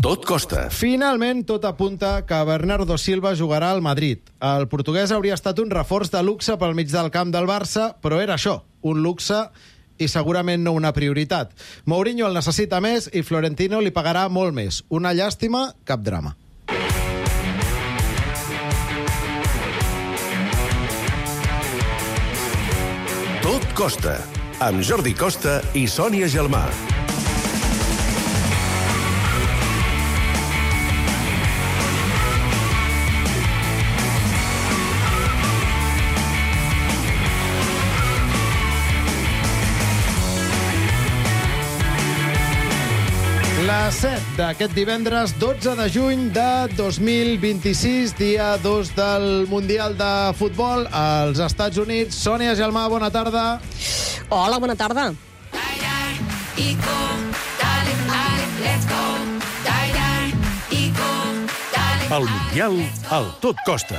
Tot costa. Finalment, tot apunta que Bernardo Silva jugarà al Madrid. El portuguès hauria estat un reforç de luxe pel mig del camp del Barça, però era això, un luxe i segurament no una prioritat. Mourinho el necessita més i Florentino li pagarà molt més. Una llàstima, cap drama. Tot costa, amb Jordi Costa i Sònia Gelmà. La 7 d'aquest divendres, 12 de juny de 2026, dia 2 del Mundial de Futbol als Estats Units. Sònia Gelmà, bona tarda. Hola, bona tarda. El Mundial al Tot costa.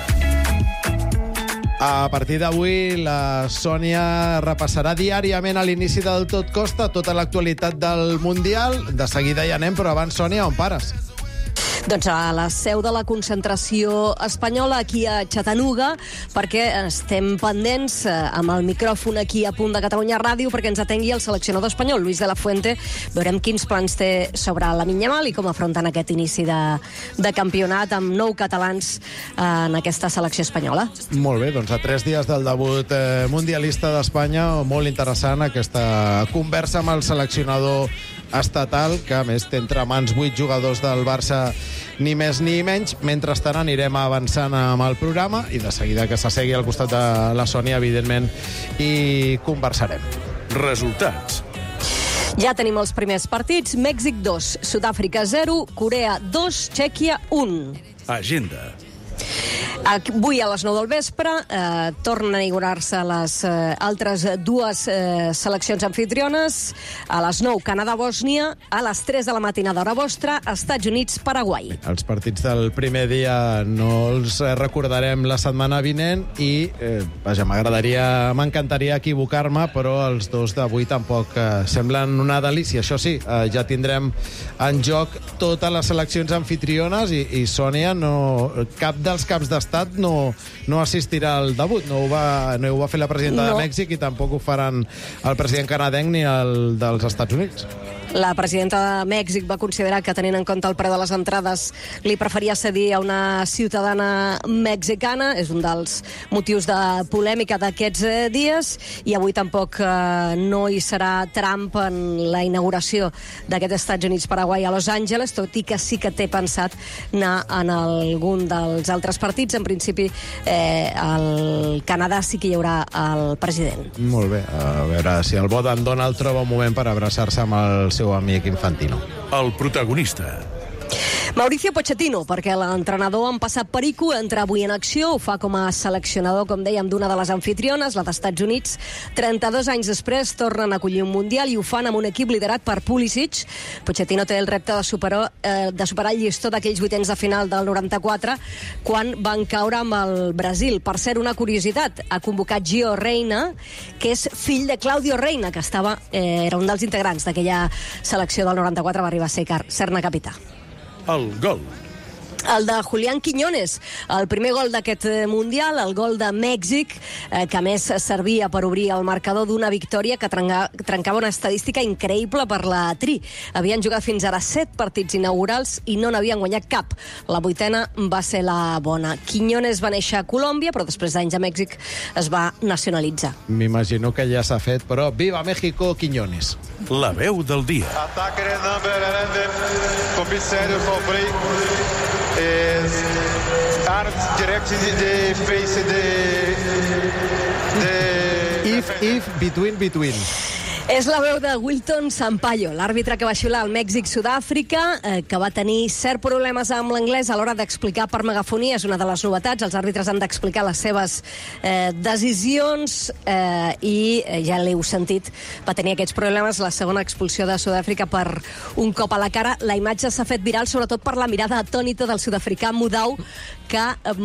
A partir d'avui, la Sònia repassarà diàriament a l'inici del Tot Costa tota l'actualitat del Mundial. De seguida hi anem, però abans, Sònia, on pares? Doncs a la seu de la concentració espanyola, aquí a Chattanooga, perquè estem pendents amb el micròfon aquí a Punt de Catalunya Ràdio perquè ens atengui el seleccionador espanyol, Luis de la Fuente. Veurem quins plans té sobre la Yamal i com afronten aquest inici de campionat amb 9 catalans en aquesta selecció espanyola. Molt bé, doncs a 3 dies del debut mundialista d'Espanya, molt interessant aquesta conversa amb el seleccionador estatal, que a més té entre mans 8 jugadors del Barça, ni més ni menys. Mentrestant anirem avançant amb el programa i de seguida que s'assegui al costat de la Sònia, evidentment, i conversarem. Resultats. Ja tenim els primers partits. Mèxic 2, Sud-àfrica 0, Corea 2, Txèquia 1. Agenda. Avui a les 9 del vespre tornen a inaugurar-se les altres dues seleccions anfitriones. A les 9, Canadà-Bòsnia. A les 3 de la matinada, hora vostra, Estats Units-Paraguai. Els partits del primer dia no els recordarem la setmana vinent i, vaja, m'encantaria equivocar-me, però els dos d'avui tampoc semblen una delícia. Això sí, ja tindrem en joc totes les seleccions anfitriones i Sònia, cap dels caps d'estat no assistirà al debut. No ho va fer la presidenta de Mèxic i tampoc ho faran el president canadenc ni el dels Estats Units. La presidenta de Mèxic va considerar que, tenint en compte el preu de les entrades, li preferia cedir a una ciutadana mexicana. És un dels motius de polèmica d'aquests dies. I avui tampoc no hi serà Trump en la inauguració d'aquest Estats Units-Paraguai a Los Angeles, tot i que sí que té pensat anar en algun dels altres partits. En principi, al Canadà sí que hi haurà el president. Molt bé. A veure si el bo d'en Donald troba un moment per abraçar-se amb el seu amic Infantino. El protagonista. Mauricio Pochettino, perquè l'entrenador en passat perico entra avui en acció, ho fa com a seleccionador, com dèiem, d'una de les anfitriones, la d'Estats Units. 32 anys després tornen a acollir un Mundial i ho fan amb un equip liderat per Pulisic. Pochettino té el repte de superar el llistó d'aquells vuitens de final del 94, quan van caure amb el Brasil. Per cert, una curiositat, ha convocat Gio Reyna, que és fill de Claudio Reyna, que era un dels integrants d'aquella selecció del 94, va arribar a ser-ne capità. El gol. El de Julián Quiñones, el primer gol d'aquest Mundial, el gol de Mèxic, que a més servia per obrir el marcador d'una victòria que trencava una estadística increïble per la Tri. Havien jugat fins ara 7 partits inaugurals i no n'havien guanyat cap. La 8a va ser la bona. Quiñones va néixer a Colòmbia, però després d'anys a Mèxic es va nacionalitzar. M'imagino que ja s'ha fet, però viva México, Quiñones. La veu del dia. Ataque de number comissário Fabri is arms direct the face If, between. És la veu de Wilton Sampaio, l'àrbitre que va xiular el Mèxic-Sud-àfrica, que va tenir cert problemes amb l'anglès a l'hora d'explicar per megafonia. És una de les novetats. Els àrbitres han d'explicar les seves decisions i ja l'heu sentit, va tenir aquests problemes. La segona expulsió de Sud-àfrica per un cop a la cara. La imatge s'ha fet viral sobretot per la mirada atònita del sud-africà Mudau, que que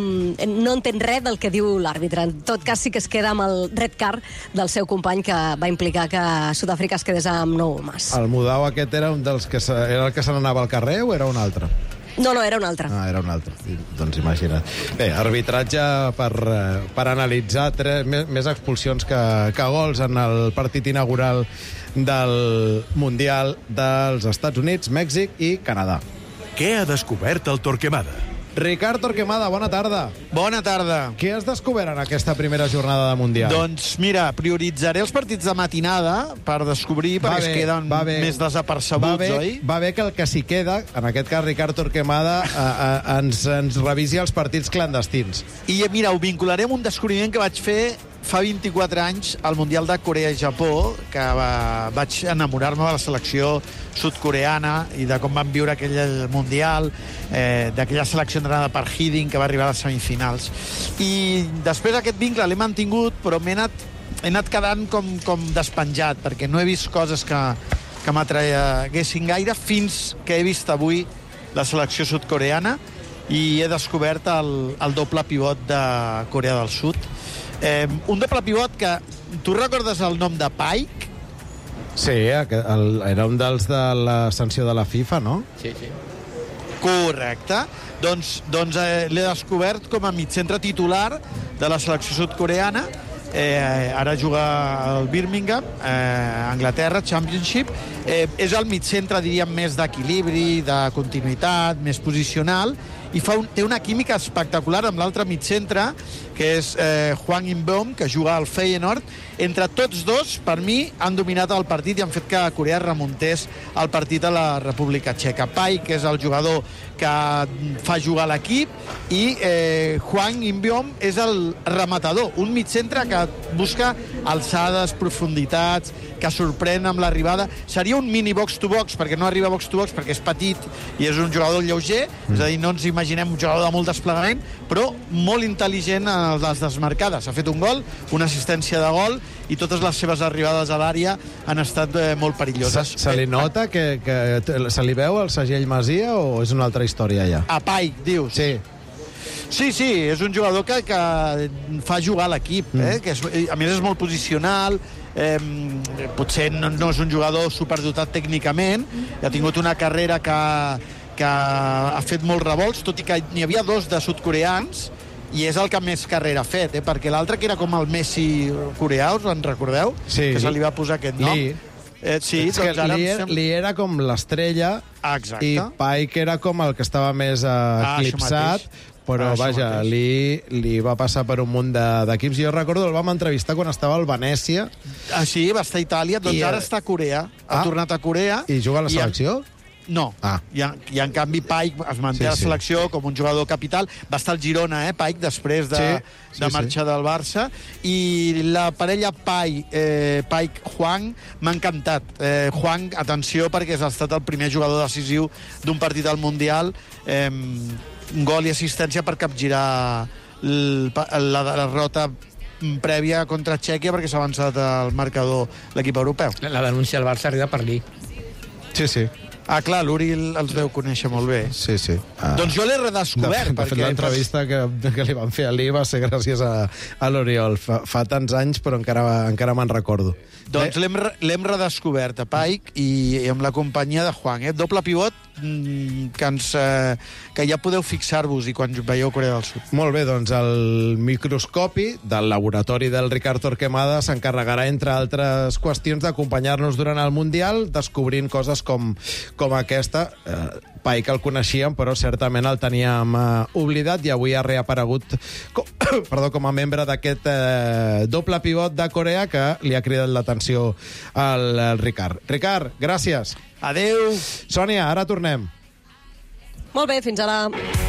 no entén res del que diu l'àrbitre. En tot cas, sí que es queda amb el red card del seu company, que va implicar que Sud-àfrica es quedés amb 9 homes. El Mudau aquest era un dels que era el que se n'anava al carrer o era un altre? No, era un altre. Ah, era un altre. Doncs imagina't. Bé, arbitratge per analitzar més expulsions que gols en el partit inaugural del Mundial dels Estats Units, Mèxic i Canadà. Què ha descobert el Torquemada? Ricard Torquemada, bona tarda. Bona tarda. Què has descobert en aquesta primera jornada de Mundial? Doncs mira, prioritzaré els partits de matinada per descobrir, perquè es queden més desapercebuts, oi? Va bé que el que s'hi queda, en aquest cas Ricard Torquemada, ens revisi els partits clandestins. I mira, ho vincularé amb un descobriment que vaig fer fa 24 anys al Mundial de Corea i Japó, que vaig enamorar-me de la selecció sud-coreana i de com van viure aquell Mundial, d'aquella selecció entrenada per Hiddink, que va arribar a les semifinals. I després aquest vincle l'he mantingut, però he anat quedant com despenjat, perquè no he vist coses que m'atraguessin gaire, fins que he vist avui la selecció sud-coreana i he descobert el doble pivot de Corea del Sud. Un doble pivot que... Tu recordes el nom de Pike? Sí, era un dels de la sanció de la FIFA, no? Sí. Correcte. Doncs l'he descobert com a mitcentre titular de la selecció sud-coreana. Ara juga al Birmingham, Anglaterra, Championship. És el mitcentre, diríem, més d'equilibri, de continuïtat, més posicional, i té una química espectacular amb l'altre mitcentre, que és Hwang In-beom, que juga al Feyenoord. Entre tots dos, per mi, han dominat el partit i han fet que Corea remuntés el partit a la República Txeca. Pai, que és el jugador que fa jugar l'equip, i Hwang In-beom és el rematador, un mitcentre que busca alçades, profunditats, que sorprèn amb l'arribada. Seria un mini box-to-box, perquè no arriba box-to-box, perquè és petit i és un jugador lleuger, és a dir, no ens imaginem un jugador de molt desplegament, però molt intel·ligent a les desmarcades. Ha fet un gol, una assistència de gol, i totes les seves arribades a l'àrea han estat molt perilloses. Se li nota que se li veu el segell Masia o és una altra història ja? A Pike, dius? Sí. Sí, és un jugador que fa jugar l'equip, que a més és molt posicional, potser no és un jugador superdotat tècnicament, ha tingut una carrera que ha fet molts revolts, tot i que n'hi havia dos de sud-coreans, i és el que més carrera ha fet, perquè l'altre, que era com el Messi coreà, us en recordeu? Sí. Que se li va posar aquest nom. Sí, és que Lee era com l'estrella. Exacte. I Pike era com el que estava més eclipsat, però vaja, Lee va passar per un munt d'equips. Jo recordo, el vam entrevistar quan estava al Venècia. Sí, va estar a Itàlia, doncs ara està a Corea. Ha tornat a Corea. I juga a la selecció? No, i en canvi Pike es manté a la selecció com un jugador capital. Va estar al Girona, Pike, després de marxar del Barça, i la parella Pike-Hwang m'ha encantat. Hwang, atenció, perquè ha estat el primer jugador decisiu d'un partit al Mundial, gol i assistència per capgirar la derrota prèvia contra Txèquia, perquè s'ha avançat al marcador l'equip europeu. La denúncia al Barça arriba per Lee. Sí. Clar, l'Uri els deu conèixer molt bé. Sí. Doncs jo l'he redescobert. De fet, l'entrevista que li van fer a Lee va ser gràcies a l'Oriol. Fa tants anys, però encara me'n recordo. Doncs l'hem redescobert a Pike i amb la companyia de Hwang. Doble pivot que ja podeu fixar-vos i quan veieu Corea del Sud. Molt bé, doncs el microscopi del laboratori del Ricard Torquemada s'encarregarà, entre altres qüestions, d'acompanyar-nos durant el Mundial, descobrint coses com aquesta. Pike el coneixíem, però certament el teníem oblidat, i avui ha reaparegut com a membre d'aquest doble pivot de Corea que li ha cridat l'atenció al Ricard. Ricard, gràcies. Adeu. Sònia, ara tornem. Molt bé, fins ara.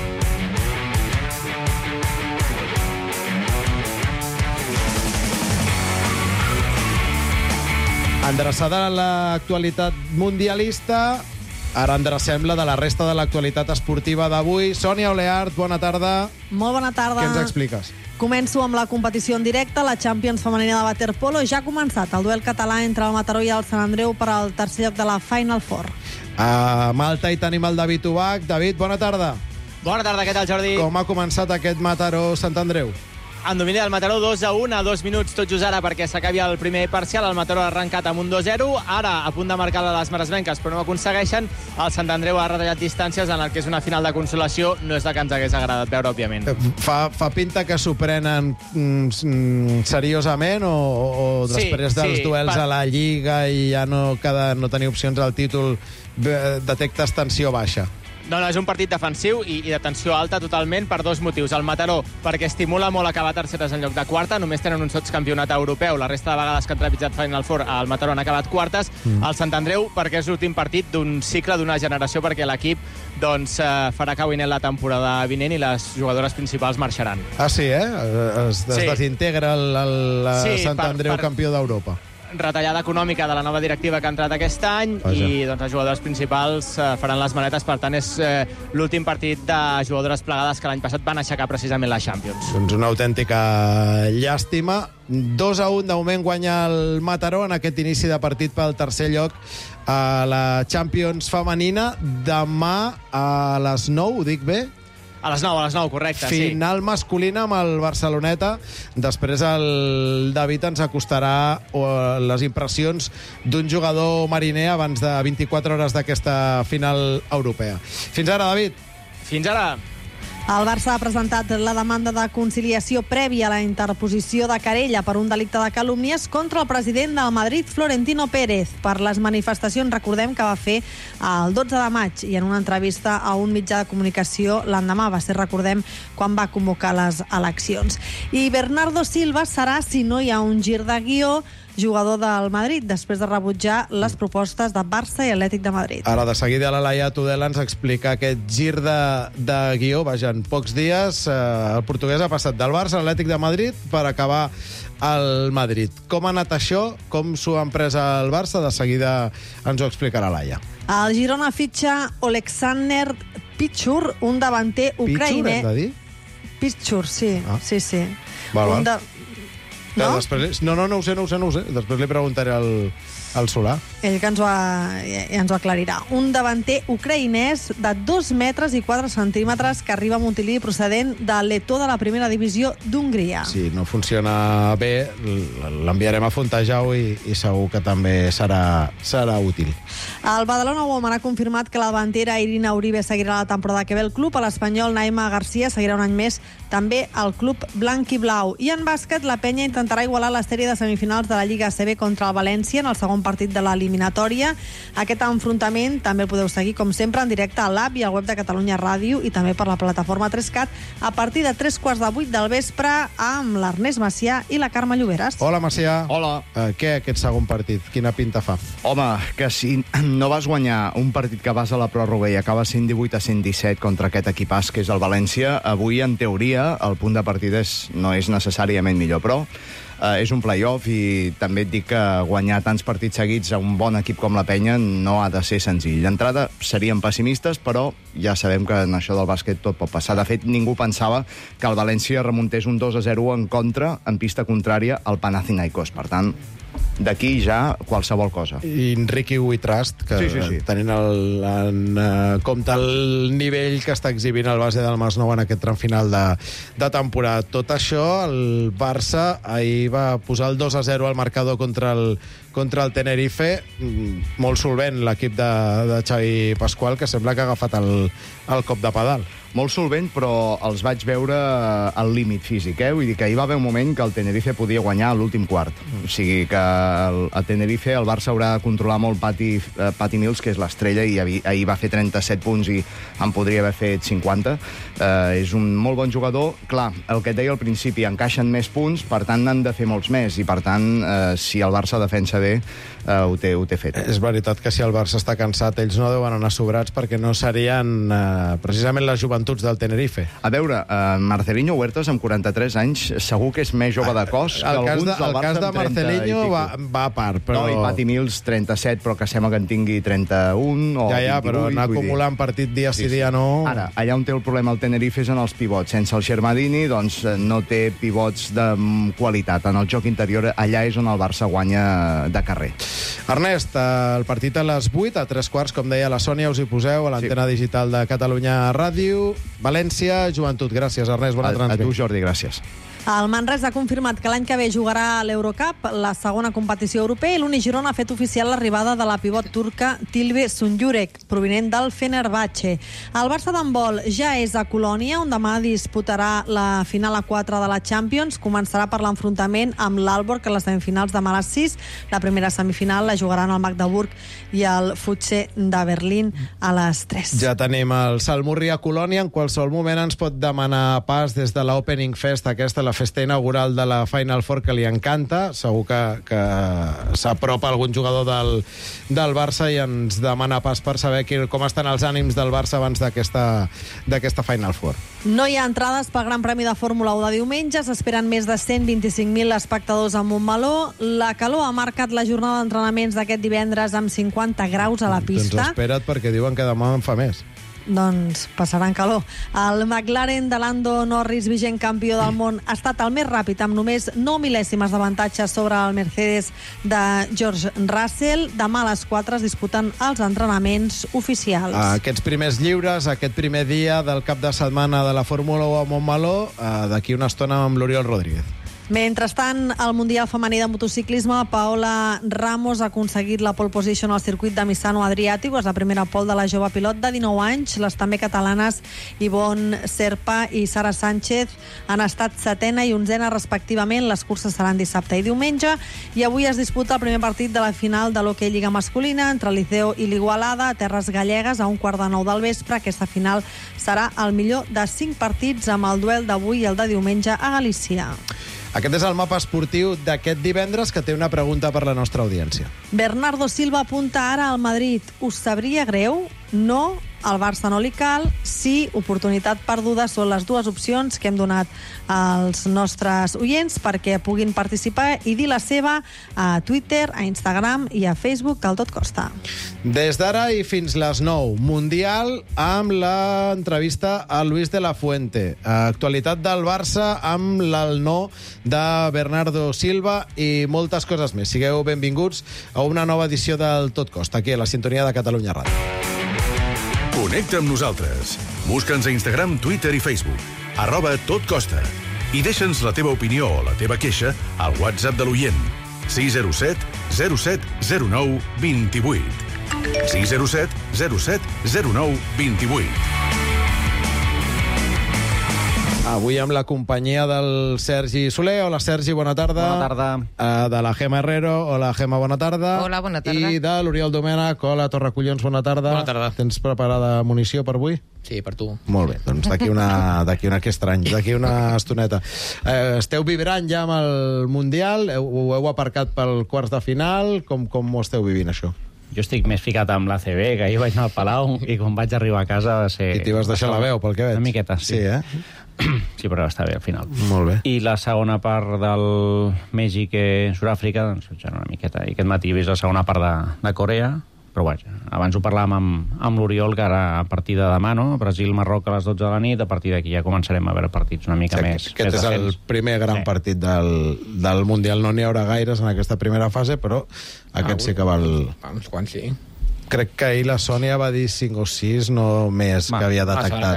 Endreçada l'actualitat mundialista, ara endrecem la de la resta de l'actualitat esportiva d'avui. Sònia Oleart, bona tarda. Molt bona tarda. Què ens expliques? Començo amb la competició en directe. La Champions femenina de waterpolo ja ha començat. El duel català entre el Mataró i el Sant Andreu per al tercer lloc de la Final Four. A Malta hi tenim el David Ubach. David, bona tarda. Bona tarda, què tal, Jordi? Com ha començat aquest Mataró-Sant Andreu? En domini del Mataró 2-1 a 2 minuts tot just ara perquè s'acabi el primer parcial. El Mataró ha arrencat amb un 2-0. Ara a punt de marcar les maresmenques, però no ho aconsegueixen. El Sant Andreu ha retallat distàncies en el que és una final de consolació. No és la que ens hagués agradat veure, òbviament. Fa pinta que s'ho prenen seriosament o després dels duels a la Lliga i ja no tenir opcions al títol detectes tensió baixa? No, és un partit defensiu i de tensió alta totalment per dos motius. El Mataró, perquè estimula molt acabar terceres en lloc de quarta, només tenen un sotscampionat europeu. La resta de vegades que han trepitjat Final Four al Mataró han acabat quartes. El Sant Andreu, perquè és l'últim partit d'un cicle, d'una generació, perquè l'equip farà cabinet la temporada vinent i les jugadores principals marxaran. Ah, sí, es desintegra el Sant Andreu campió d'Europa. Retallada econòmica de la nova directiva que ha entrat aquest any. Vaja. I les jugadores principals faran les maletes, per tant és l'últim partit de jugadores plegades que l'any passat van aixecar precisament la Champions. Doncs una autèntica llàstima. 2-1 de moment guanya el Mataró en aquest inici de partit pel tercer lloc a la Champions femenina. Demà a les 9, ho dic bé? A les 9, correcte, sí. Final masculina amb el Barceloneta. Després el David ens acostarà les impressions d'un jugador mariner abans de 24 hores d'aquesta final europea. Fins ara, David. Fins ara. El Barça ha presentat la demanda de conciliació prèvia a la interposició de querella per un delicte de calúmnies contra el president del Madrid, Florentino Pérez, per les manifestacions, recordem, que va fer el 12 de maig i en una entrevista a un mitjà de comunicació l'endemà. Va ser, recordem, quan va convocar les eleccions. I Bernardo Silva serà, si no hi ha un gir de guió, jugador del Madrid, després de rebutjar les propostes de Barça i Atlètic de Madrid. Ara, de seguida, la Laia Tudela ens explica aquest gir de guió. Vaja, en pocs dies el portuguès ha passat del Barça a l'Atlètic de Madrid per acabar al Madrid. Com ha anat això? Com s'ho ha pres el Barça? De seguida ens ho explicarà Laia. El Girona fitxa Oleksandr Pichur, un davanter ucraïner. Pichur, hem de dir? Pichur, sí. Sí. Val. No? Després, no ho sé. Després li preguntaré al Solà. Ell que ens ho aclarirà. Un davanter ucraïnès de 2 metres i 4 centímetres que arriba a Montilivi procedent de l'Etó de la primera divisió d'Hongria. Si no funciona bé, l'enviarem a Fontejau i segur que també serà útil. El Badalona Woman ha confirmat que la davantera Irina Uribe seguirà la temporada que ve al club. A l'espanyol Naima Garcia seguirà un any més també al club blanc i blau. I en bàsquet, la penya intentarà igualar la sèrie de semifinals de la Lliga ACB contra el València en el segon partit de l'eliminatòria. Aquest enfrontament també el podeu seguir, com sempre, en directe a l'app i al web de Catalunya Ràdio i també per la plataforma 3CAT a partir de 3:15 del vespre amb l'Ernest Macià i la Carme Lloberes. Hola, Macià. Hola. Què aquest segon partit? Quina pinta fa? Home, que si no vas guanyar un partit que vas a la pròrroga i acaba 118-117 contra aquest equipàs que és el València, avui, en teoria, el punt de partida no és necessàriament millor, però és un play-off i també et dic que guanyar tants partits seguits a un bon equip com la Penya no ha de ser senzill. D'entrada seríem pessimistes, però ja sabem que en això del bàsquet tot pot passar. De fet, ningú pensava que el València remuntés un 2-0 en contra, en pista contrària, al Panathinaikos. Per tant, d'aquí ja qualsevol cosa. I Enrique Huitrast, que sí. Tenint en compte el nivell que està exhibint el base del Masnou en aquest tram final de temporada. Tot això, el Barça ahir va posar el 2-0 al marcador contra el Tenerife. Molt solvent l'equip de Xavi Pasqual, que sembla que ha agafat el cop de pedal. Molt solvent, però els vaig veure al límit físic. Vull dir que hi va haver un moment que el Tenerife podia guanyar a l'últim quart. O sigui que a Tenerife el Barça haurà de controlar molt Patty Mills, que és l'estrella, i ahir va fer 37 punts i en podria haver fet 50. És un molt bon jugador. Clar, el que et deia al principi, encaixen més punts, per tant n'han de fer molts més, i per tant, si el Barça defensa bé, ho té fet. És veritat que si el Barça està cansat, ells no deuen anar sobrats, perquè no serien precisament les joventuts del Tenerife. A veure, Marcelinho Huertas, amb 43 anys, segur que és més jove de cos que alguns del Barça amb 30 i pico. El cas de Marcelinho va a part, però... No, i Patty Mills, 37, però que sembla que en tingui 31 o 28. Ja, però anar acumulant partit dia sí dia no... Ara, allà on té el problema el Tenerife és en els pivots. Sense el Shermadini, doncs, no té pivots de qualitat. En el joc interior, allà és on el Barça guanya de carrer. Ernest, el partit a les 8, a 3 quarts, com deia la Sònia, us hi poseu a l'antena digital de Catalunya Ràdio. Manlleu, València, Joventut. Gràcies, Ernest, bona transmissió. A tu, Jordi, gràcies. El Manresa ha confirmat que l'any que ve jugarà a l'Eurocup, la segona competició europea, i l'Uni Girona ha fet oficial l'arribada de la pivot turca Tilbe Sunjurek, provinent del Fenerbahçe. El Barça d'handbol ja és a Colònia, on demà disputarà la final a 4 de la Champions. Començarà per l'enfrontament amb l'Aalborg a les semifinals demà a les 6. La primera semifinal la jugaran el Magdeburg i el Futse de Berlín a les 3. Ja tenim el Salmurri a Colònia. En qualsevol moment ens pot demanar pas des de l'Opening Fest, aquesta, la festa inaugural de la Final Four, que li encanta. Segur que s'apropa algun jugador del Barça i ens demana pas per saber com estan els ànims del Barça abans d'aquesta Final Four. No hi ha entrades pel Gran Premi de Fórmula 1 de diumenge. S'esperen més de 125.000 espectadors a Montmeló. La calor ha marcat la jornada d'entrenaments d'aquest divendres amb 50 graus a la pista. Doncs espera't, perquè diuen que demà en fa més. Doncs passaran calor. El McLaren de Lando Norris, vigent campió del món, ha estat el més ràpid, amb només 9 mil·lèsimes d'avantatge sobre el Mercedes de George Russell. Demà a les 4 es disputen els entrenaments oficials. Aquests primers lliures, aquest primer dia del cap de setmana de la Fórmula 1 a Montmeló, d'aquí una estona amb l'Oriol Rodríguez. Mentrestant, al Mundial Femení de Motociclisme, Paola Ramos ha aconseguit la pole position al circuit de Misano Adriàtic. És la primera pole de la jove pilot de 19 anys. Les també catalanes Ivonne Serpa i Sara Sánchez han estat 7a i 11a respectivament. Les curses seran dissabte i diumenge. I avui es disputa el primer partit de la final de l'Hockey Lliga Masculina entre el Liceo i l'Igualada a Terres Gallegues a 1:15 del vespre. Aquesta final serà el millor de 5 partits, amb el duel d'avui i el de diumenge a Galícia. Aquest és el mapa esportiu d'aquest divendres, que té una pregunta per la nostra audiència. Bernardo Silva apunta ara al Madrid. Us sabria greu? No, al Barça no li cal. Sí, oportunitat perduda. Són les dues opcions que hem donat als nostres oients perquè puguin participar i dir la seva a Twitter, a Instagram i a Facebook del Tot Costa. Des d'ara i fins les 9, Mundial amb l'entrevista a Luis de la Fuente. Actualitat del Barça amb el no de Bernardo Silva i moltes coses més. Sigueu benvinguts a una nova edició del Tot Costa, aquí a la sintonia de Catalunya Ràdio. Connecta amb nosaltres. Busca'ns a Instagram, Twitter i Facebook. @totcosta. I deixa'ns la teva opinió o la teva queixa al WhatsApp de l'oient. 607 07 09 28. 607 07 09 28. Avui amb la companyia del Sergi Soler. Hola, Sergi, bona tarda. Bona tarda. De la Gemma Herrero. Hola, Gemma, bona tarda. Hola, bona tarda. I de l'Oriol Domènech. Hola, Torracollons, bona tarda. Bona tarda. Tens preparada munició per avui? Sí, per tu. Molt bé, doncs d'aquí que estrany, d'aquí una estoneta. Esteu vibrant ja amb el Mundial? Ho heu aparcat pel quarts de final? Com ho esteu vivint, això? Jo estic més ficat amb l'ACB, que ahir vaig anar al Palau i quan vaig arribar a casa va ser... I t'hi vas deixar la veu, pel que veig. Una miqueta, sí. Sí, però està bé, al final. Molt bé. I la segona part del Mèxic i Sud-àfrica, doncs, una miqueta. I aquest matí he vist la segona part de Corea, però vaja, abans ho parlàvem amb l'Oriol, que ara a partir de demà, no? Brasil-Marroc a les 12 de la nit, a partir d'aquí ja començarem a veure partits una mica més. Aquest és el primer gran partit del Mundial. No n'hi haurà gaires en aquesta primera fase, però aquest sí que val... Uns quants, sí. Crec que ahir la Sònia va dir 5 o 6, no més, que havia detectat.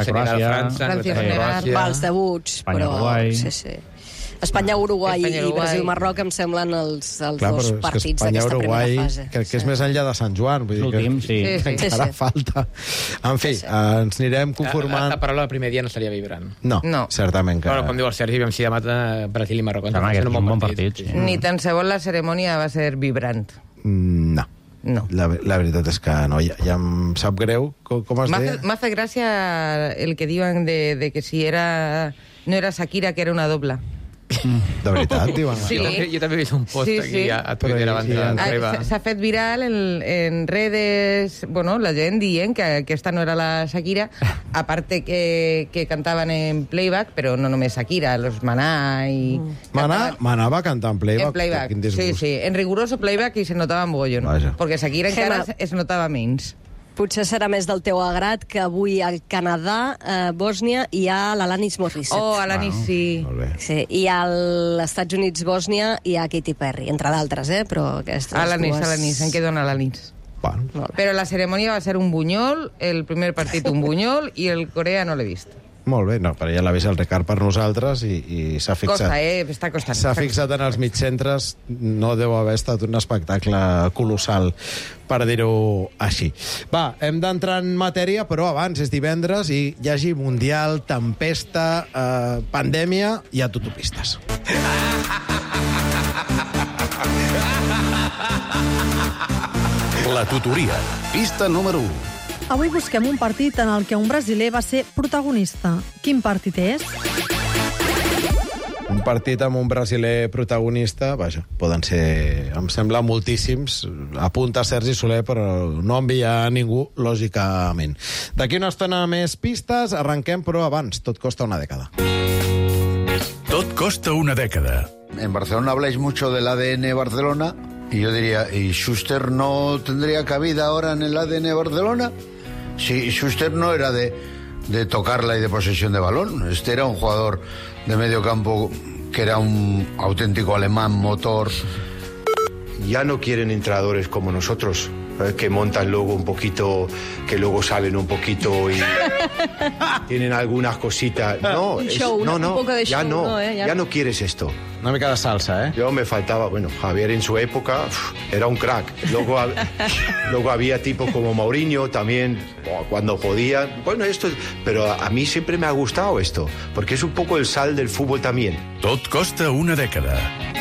Els debuts, però... Sí. Espanya-Uruguai i Brasil-Marroc em semblen els dos partits d'aquesta primera fase. Crec que és més enllà de Sant Joan. L'últim, sí. Encara falta. En fi, ens anirem conformant... La paraula del primer dia no seria vibrant. No, certament que... Però, com diu el Sergi, vam si demà Brasil i Marroc. És un bon partit. Ni tan sols la cerimònia va ser vibrant. No. La veritat és que no, ja em sap greu. Com es deia? M'ha fet gràcia el que diuen de que si no era Shakira, que era una doble. De veritat, diuen? Sí. Jo també he vist un post aquí a Twitter abans d'arribar. S'ha fet viral en redes, la gent dient que aquesta no era la Shakira, a part que cantaven en playback, però no només Shakira, los Maná i... Maná va cantar en playback? En playback, sí, en riguroso playback i se notava mogollon, perquè Shakira encara es notava menys. Potser serà més del teu agrat que avui al Canadà, Bòsnia, hi ha l'Alanis Morissette. Oh, Alanis, sí. I als Estats Units, Bòsnia, hi ha Katy Perry, entre d'altres, però aquestes Alanis, em quedo en Alanis. Bueno. Però la cerimònia va ser un bunyol, el primer partit un bunyol, i el Corea no l'he vist. Molt bé, no, però ja l'ha vist el Ricard per nosaltres i s'ha fixat. Costa, està costant. S'ha fixat en els mitcentres, no deu haver estat un espectacle colossal, per dir-ho així. Va, hem d'entrar en matèria, però abans és divendres i hi hagi Mundial, tempesta, pandèmia i autopistes. La tutoria, pista número 1. Avui busquem un partit en el que un brasiler va ser protagonista. Quin partit és? Un partit amb un brasiler protagonista, vaja, poden ser, em sembla, moltíssims. Apunta Sergi Soler, però no envia ningú, lògicament. D'aquí una estona més pistes, arrenquem, però abans, tot costa una dècada. Tot costa una dècada. En Barcelona habláis mucho del ADN Barcelona, y yo diría, ¿y Schuster no tendría cabida ahora en el ADN Barcelona? Si Schuster no era de tocarla y de posesión de balón, este era un jugador de medio campo que era un auténtico alemán motor. Ya no quieren entrenadores como nosotros, que montan luego un poquito, que luego salen un poquito y tienen algunas cositas. No, un show, un poco de ya show, no, ya ya no quieres esto. Una mica de salsa, ¿eh? Yo me faltaba, bueno, Javier en su época era un crack. Luego había tipos como Mourinho también, cuando podía. Bueno, esto, pero a mí siempre me ha gustado esto, porque es un poco el sal del fútbol también. Tot costa una dècada.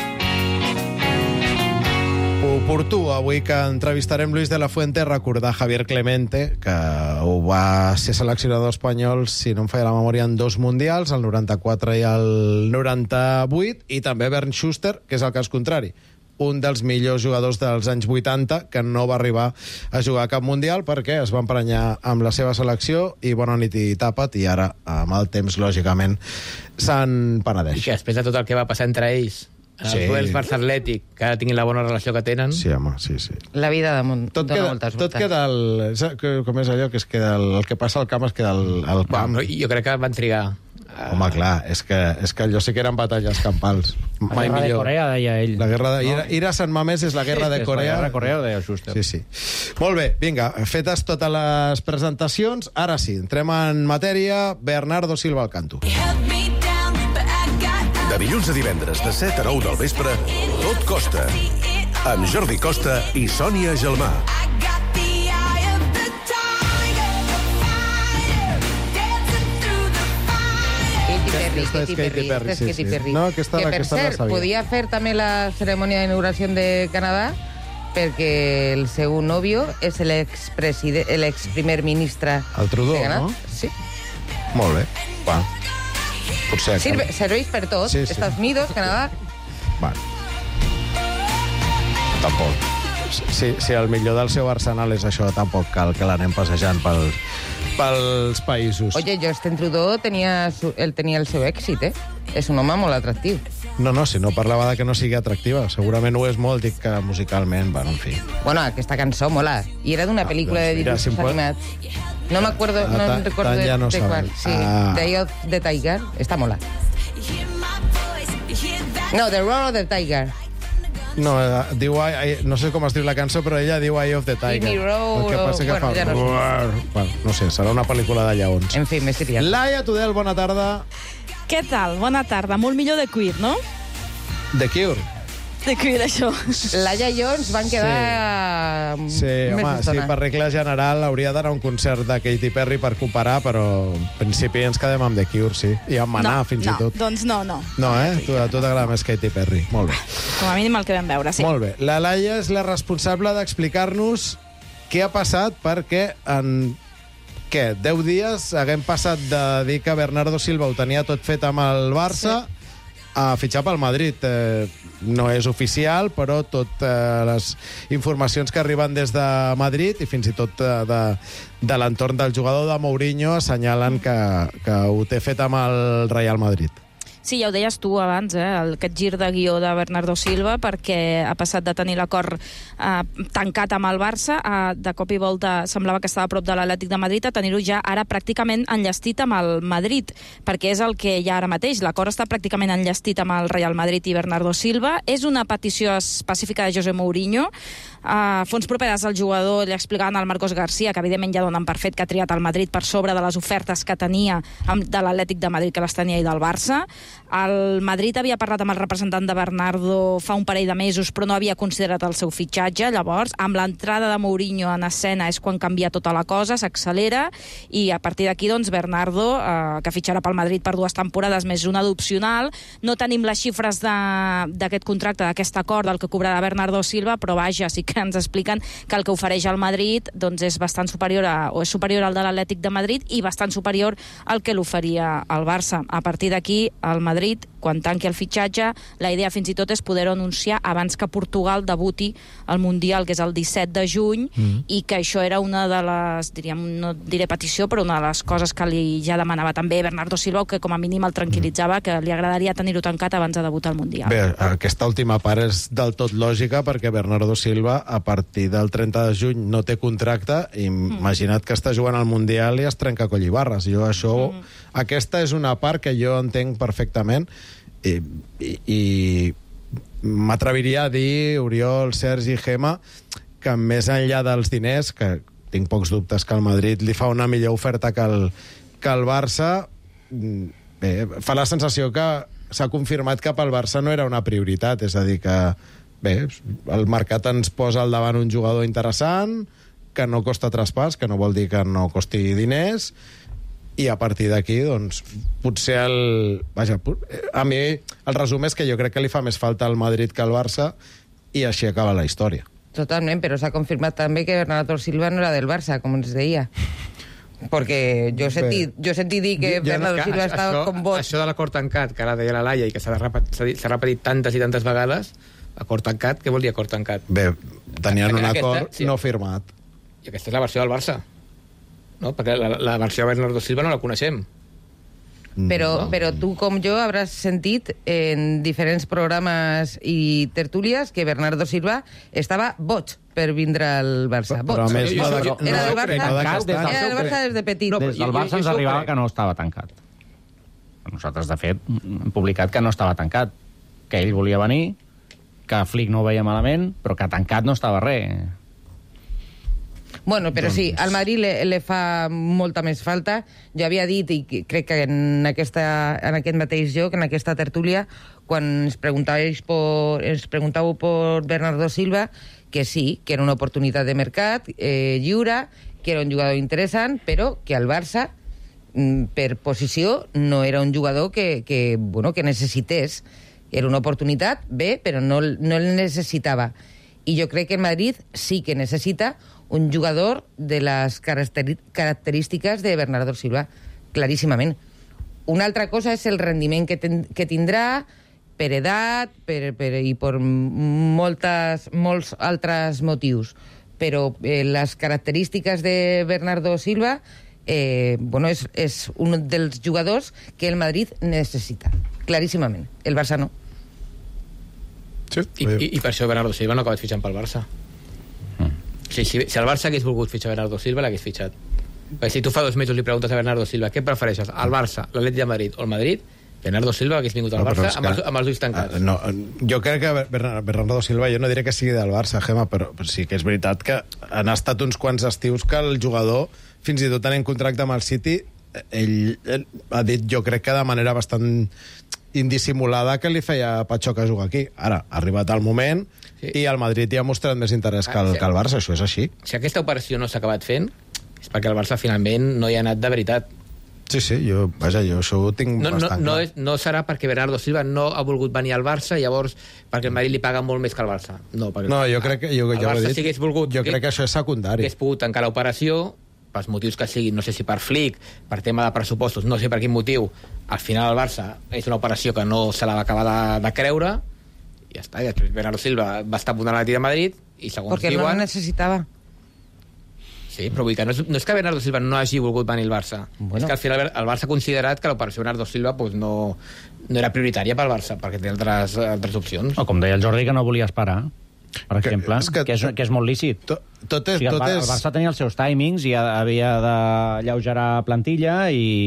Oportú, avui que entrevistarem Luis de la Fuente, recordar Javier Clemente, que ho va ser seleccionador espanyol, si no em feia la memòria, en 2 mundials, el 94 i el 98, i també Bernd Schuster, que és el cas contrari, un dels millors jugadors dels anys 80, que no va arribar a jugar a cap mundial perquè es va emprenyar amb la seva selecció i bona nit i tapa't, i ara, amb el temps, lògicament, se'n penedeix. I que després de tot el que va passar entre ells, els duels Barça-Atlètic, que ara tinguin la bona relació que tenen... Sí, home, sí, sí. La vida dona moltes voltes. Tot queda com és allò, que es queda el que passa al camp es queda al camp. Bueno, jo crec que van trigar. Home, clar, és que allò sí que eren batalles campals. La guerra de Corea, deia ell. La guerra de... Ira Sant Mamés és la guerra de Corea. La guerra de Corea ho deia Schuster. Sí, sí. Molt bé, vinga, fetes totes les presentacions, ara sí, entrem en matèria. Bernardo Silva al canto. De dilluns a divendres, de 7 a 9 del vespre, Tot costa, amb Jordi Costa i Sònia Gelmà. Katy Perry. No, aquesta que per cert, podia fer també la cerimònia d'inauguració de Canadà, perquè el seu nòvio és l'ex-primer ministre el Trudeau, de Canadà. No? Sí. Molt bé, va. Potser... Serveix per tot. Sí, sí. Estats Unidos, Canadà... Bueno. Tampoc. Si el millor del seu arsenal és això, tampoc cal que l'anem passejant pels països. Oye, Justin Trudeau tenia el seu èxit, eh? És un home molt atractiu. No, si no parlava de que no sigui atractiva. Segurament ho és molt, dic que musicalment, bueno, en fi. Bueno, aquesta cançó mola. I era d'una pel·lícula de dibuixos animats. No me acuerdo, no recuerdo de cuál. Sí, Day of the Tiger. Està mola. No, The Roar of the Tiger. No, diu no sé com es diu la cançó, però ella diu Eye of the Tiger. Jimmy Rowe, el que passa que fa... Ja no sé. Bueno, no sé, serà una pel·lícula de lleons. En fi, m'he triat. Laia Tudel, bona tarda. Què tal? Bona tarda. Molt millor de Queer, no? The Cure. De Queer, això. Laia i jo ens van quedar... Sí, home, sí, per regla general hauria d'anar a un concert de Katy Perry per comparar, però en principi ens quedem amb The Cure, sí. I amb Maná, fins i tot. Doncs no. No, eh? A tu t'agrada més Katy Perry. Molt bé. Com a mínim el que vam veure, sí. Molt bé. La Laia és la responsable d'explicar-nos què ha passat, perquè en 10 dies haguem passat de dir que Bernardo Silva ho tenia tot fet amb el Barça a fitxar pel Madrid. No és oficial, però totes les informacions que arriben des de Madrid i fins i tot de l'entorn del jugador de Mourinho assenyalen que ho té fet amb el Real Madrid. Sí, ja ho deies tu abans, aquest gir de guió de Bernardo Silva, perquè ha passat de tenir l'acord tancat amb el Barça, de cop i volta semblava que estava a prop de l'Atlètic de Madrid, a tenir-ho ja ara pràcticament enllestit amb el Madrid, perquè és el que hi ha ara mateix. L'acord està pràcticament enllestit amb el Real Madrid i Bernardo Silva. És una petició específica de José Mourinho. Fonts properes al jugador li explicaven al Marcos García, que evidentment ja donen per fet que ha triat el Madrid per sobre de les ofertes que tenia de l'Atlètic de Madrid, que les tenia i del Barça. El Madrid havia parlat amb el representant de Bernardo fa un parell de mesos, però no havia considerat el seu fitxatge. Llavors, amb l'entrada de Mourinho en escena és quan canvia tota la cosa, s'accelera, i a partir d'aquí, doncs, Bernardo, que fitxarà pel Madrid per 2 temporades més una d'opcional. No tenim les xifres d'aquest contracte, d'aquest acord, del que cobrarà Bernardo Silva, però vaja, sí que ens expliquen que el que ofereix al Madrid doncs és bastant superior és superior al de l'Atlètic de Madrid i bastant superior al que l'oferia el Barça. A partir d'aquí, el Madrid, quan tanqui el fitxatge, la idea fins i tot és poder-ho anunciar abans que Portugal debuti al Mundial, que és el 17 de juny, i que això era una de les, no diré petició, però una de les coses que li ja demanava també Bernardo Silva, que com a mínim el tranquil·litzava, que li agradaria tenir-ho tancat abans de debutar al Mundial. Bé, aquesta última part és del tot lògica, perquè Bernardo Silva, a partir del 30 de juny, no té contracte, i imagina't que està jugant al Mundial i es trenca coll i barres. Aquesta és una part que jo entenc perfectament, i m'atreviria a dir, Oriol, Sergi, Gemma, que més enllà dels diners, que tinc pocs dubtes que el Madrid li fa una millor oferta que el Barça, bé, fa la sensació que s'ha confirmat que pel Barça no era una prioritat, és a dir, que bé, el mercat ens posa al davant un jugador interessant, que no costa traspàs, que no vol dir que no costi diners, i a partir d'aquí, doncs, potser a mi el resum és que jo crec que li fa més falta al Madrid que al Barça, i així acaba la història. Totalment, però s'ha confirmat també que Bernardo Silva no era del Barça, com ens deia. Perquè jo he sentit dir que Bernardo Silva estava com boig. Això de l'acord tancat, que ara deia la Laia, i que s'ha repetit tantes i tantes vegades, acord tancat, què vol dir acord tancat? Bé, tenien un acord no firmat. I aquesta és la versió del Barça. No? Perquè la versió de Bernardo Silva no la coneixem. Però tu, com jo, hauràs sentit en diferents programes i tertúlies que Bernardo Silva estava boig per vindre al Barça. Però a més, era del Barça des de petit. Des del Barça ens arribava que no estava tancat. Nosaltres, de fet, hem publicat que no estava tancat, que ell volia venir, que Flick no ho veia malament, però que tancat no estava res. Bueno, però sí, al Madrid le fa molta més falta. Jo havia dit, i crec que en aquest mateix lloc, en aquesta tertúlia, quan ens preguntàveu per Bernardo Silva, que sí, que era una oportunitat de mercat lliure, que era un jugador interessant, però que al Barça, per posició, no era un jugador que necessités. Era una oportunitat, bé, però no el necessitava. I jo crec que el Madrid sí que necessita un jugador de les característiques de Bernardo Silva, claríssimament. Una altra cosa és el rendiment que tindrà per edat i per molts altres motius. Però les característiques de Bernardo Silva és un dels jugadors que el Madrid necessita, claríssimament. El Barça no. Sí. I per això Bernardo Silva no ha acabat fitxant pel Barça. Si el Barça hagués volgut fitxar Bernardo Silva, l'hagués fitxat. Perquè si tu fa 2 mesos li preguntes a Bernardo Silva què prefereixes, el Barça, l'Atlètic de Madrid o el Madrid, Bernardo Silva hagués vingut al Barça amb els ulls tancats. Jo crec que Bernardo Silva, jo no diré que sigui del Barça, Gemma, però sí que és veritat que han estat uns quants estius que el jugador, fins i tot tenint contracte amb el City, ell ha dit, jo crec que de manera bastant indissimulada, que li feia patxoca jugar aquí. Ara, ha arribat el moment, i el Madrid hi ha mostrat més interès que el Barça, això és així. Si aquesta operació no s'ha acabat fent, és perquè el Barça finalment no hi ha anat de veritat. Sí, jo això ho tinc bastant clar. No serà perquè Bernardo Silva no ha volgut venir al Barça, llavors perquè el Madrid li paga molt més que el Barça. No, jo crec que jo crec que això és secundari. Hagués pogut tancar l'operació pels motius que siguin, no sé si per Flick, per tema de pressupostos, no sé per quin motiu, al final el Barça és una operació que no se la va acabar de creure, i ja està, i després Bernardo Silva va estar a punt de l'Atlètic de Madrid, i segons perquè diuen... no la necessitava. Sí, però vull dir que no és que Bernardo Silva no hagi volgut venir al Barça. És que al final el Barça ha considerat que l'operació Bernardo Silva no era prioritària pel Barça, perquè té altres opcions. O com deia el Jordi, que no volia esperar, per exemple, que és molt lícit. El Barça tenia els seus timings i havia d'alleugerar plantilla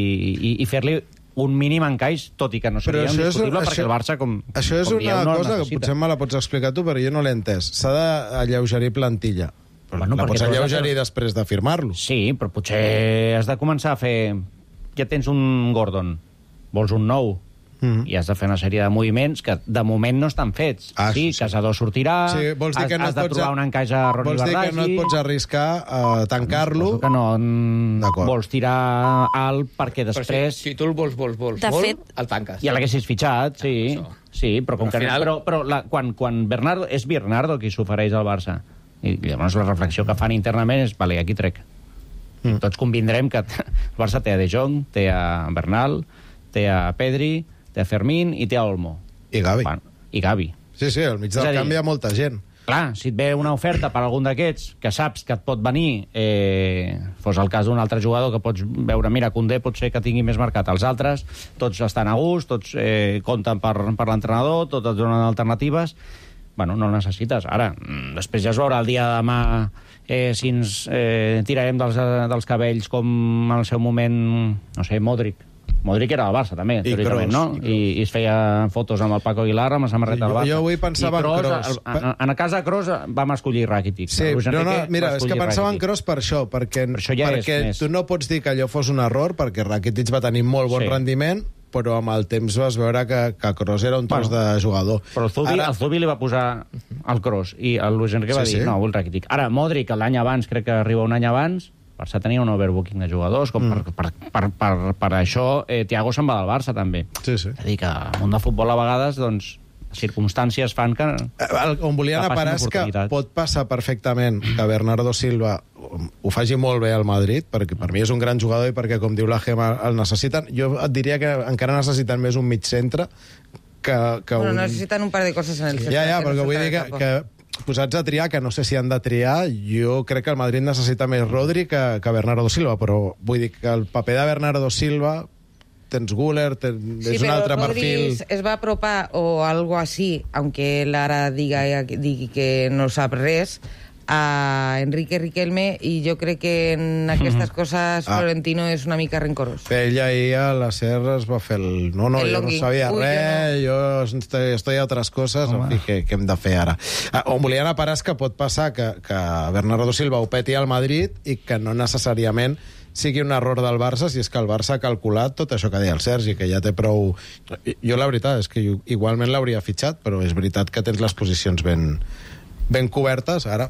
i fer-li un mínim encaix, tot i que no seria indiscutible, perquè el Barça, com això és una cosa que potser me la pots explicar tu, però jo no l'he entès. S'ha d'alleugerir plantilla. La pots alleugerir després de firmar-lo. Sí, però potser has de començar a fer... Ja tens un Gordon, vols un nou, i has de fer una sèrie de moviments que de moment no estan fets. Sí, Casador sortirà, has de trobar un encaix a Ronny Bardagi... Vols dir que no et pots arriscar a tancar-lo? Que no, vols tirar alt perquè després... Si tu el vols el tanques. Ja l'haguessis fitxat, sí, però com que... Però quan Bernardo... És Bernardo qui s'ofereix al Barça. I llavors la reflexió que fan internament és, vale, aquí trec. I tots convindrem que el Barça té a De Jong, té a Bernal, té a Pedri, té a Fermín i té a Olmo. I Gavi. I Gavi. Sí, al mig del canvi hi ha molta gent. Clar, si et ve una oferta per algun d'aquests que saps que et pot venir, fos el cas d'un altre jugador que pots veure, mira, Koundé pot ser que tingui més mercat. Els altres, tots estan a gust, tots compten per l'entrenador, tots et donen alternatives. Bueno, no el necessites. Ara, després ja es veurà el dia de demà si ens tirarem dels cabells com en el seu moment, no sé, Modric. Modric era al Barça, també, teòricament, no? I es feia fotos amb el Paco Aguilar, amb la samarreta del Barça. Jo avui pensava en Kroos. En a casa de Kroos vam escollir Rakitic. Sí, mira, és que pensava en Kroos per això, perquè tu no pots dir que allò fos un error, perquè Rakitic va tenir molt bon rendiment, però amb el temps vas veure que Kroos era un tros de jugador. Però el Zubi li va posar el Kroos i el Luis Enrique va dir, no, vull Rakitic. Ara, Modric, l'any abans, crec que arriba un any abans, Barça tenia un overbooking de jugadors, com per això Thiago se'n va del Barça, també. És a dir, que al món de futbol a vegades, doncs, circumstàncies fan que... On volia anar a parar és que pot passar perfectament que Bernardo Silva ho faci molt bé al Madrid, perquè per mi és un gran jugador i perquè, com diu la Gemma, el necessiten. Jo et diria que encara necessiten més un mig centre que un... necessiten un par de coses en el centre. Ja, perquè vull dir que posats a triar, que no sé si han de triar, jo crec que el Madrid necessita més Rodri que Bernardo Silva, però vull dir que el paper de Bernardo Silva, tens Güler, és un altre perfil... Es va apropar o algo así, aunque él ara digui que no sap res, a Enrique Riquelme, i jo crec que en aquestes coses Florentino és una mica rencorós. Ell ahir a la Serra es va fer el... No, jo no sabia res, jo estoy a altres coses, en fi, què hem de fer ara? On volia anar a parar és que pot passar que Bernardo Silva ho peti al Madrid i que no necessàriament sigui un error del Barça, si és que el Barça ha calculat tot això que deia el Sergi, que ja té prou... Jo la veritat és que igualment l'hauria fitxat, però és veritat que tens les posicions ben cobertes. Ara,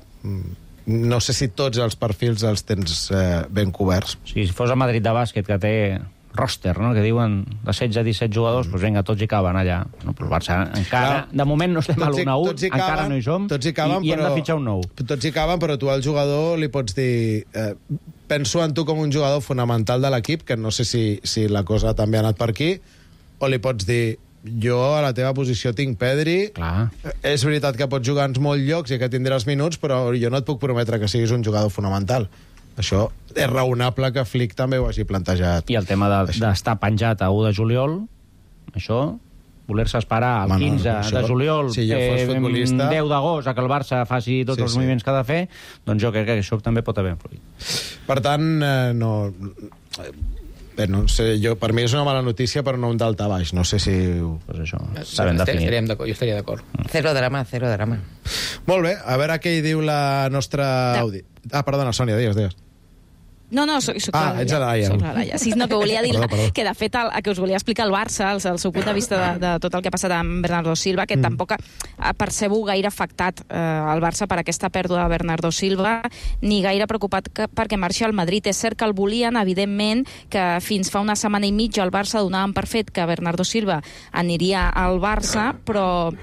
no sé si tots els perfils els tens ben coberts. Si fos el Madrid de bàsquet, que té roster, no?, que diuen de 16-17 jugadors, doncs vinga, tots hi caben allà. No, però el Barça encara, de moment no estem a l'1-1, encara no hi som, i hem de fitxar un nou. Tots hi caben, però tu al jugador li pots dir... penso en tu com un jugador fonamental de l'equip, que no sé si la cosa també ha anat per aquí, o li pots dir... Jo a la teva posició tinc Pedri. Clar. És veritat que pots jugar en molts llocs i que tindràs minuts, però jo no et puc prometre que siguis un jugador fonamental. Això és raonable que Flick també ho hagi plantejat. I el tema d'estar penjat a 1 de juliol, això, voler-se esperar al 15 de juliol, si jo fos futbolista... 10 d'agost, a que el Barça faci tots els moviments que ha de fer, doncs jo crec que això també pot haver influït. Per tant, no... Bé, no sé, per mi és una mala notícia, però no un d'alta baix. No sé si... Pues això, sabem definir. Jo estaria d'acord. Cero drama. Molt bé, a veure què hi diu la nostra... Perdona, Sònia, digues. No, soc la ets la Laia. Soc la Laia. Sí, no, que volia dir que, de fet, que us volia explicar el Barça, el seu punt de vista de tot el que ha passat amb Bernardo Silva, que tampoc percebo gaire afectat el Barça per aquesta pèrdua de Bernardo Silva, ni gaire preocupat perquè marxi al Madrid. És cert que el volien, evidentment, que fins fa una setmana i mitja el Barça donaven per fet que Bernardo Silva aniria al Barça, però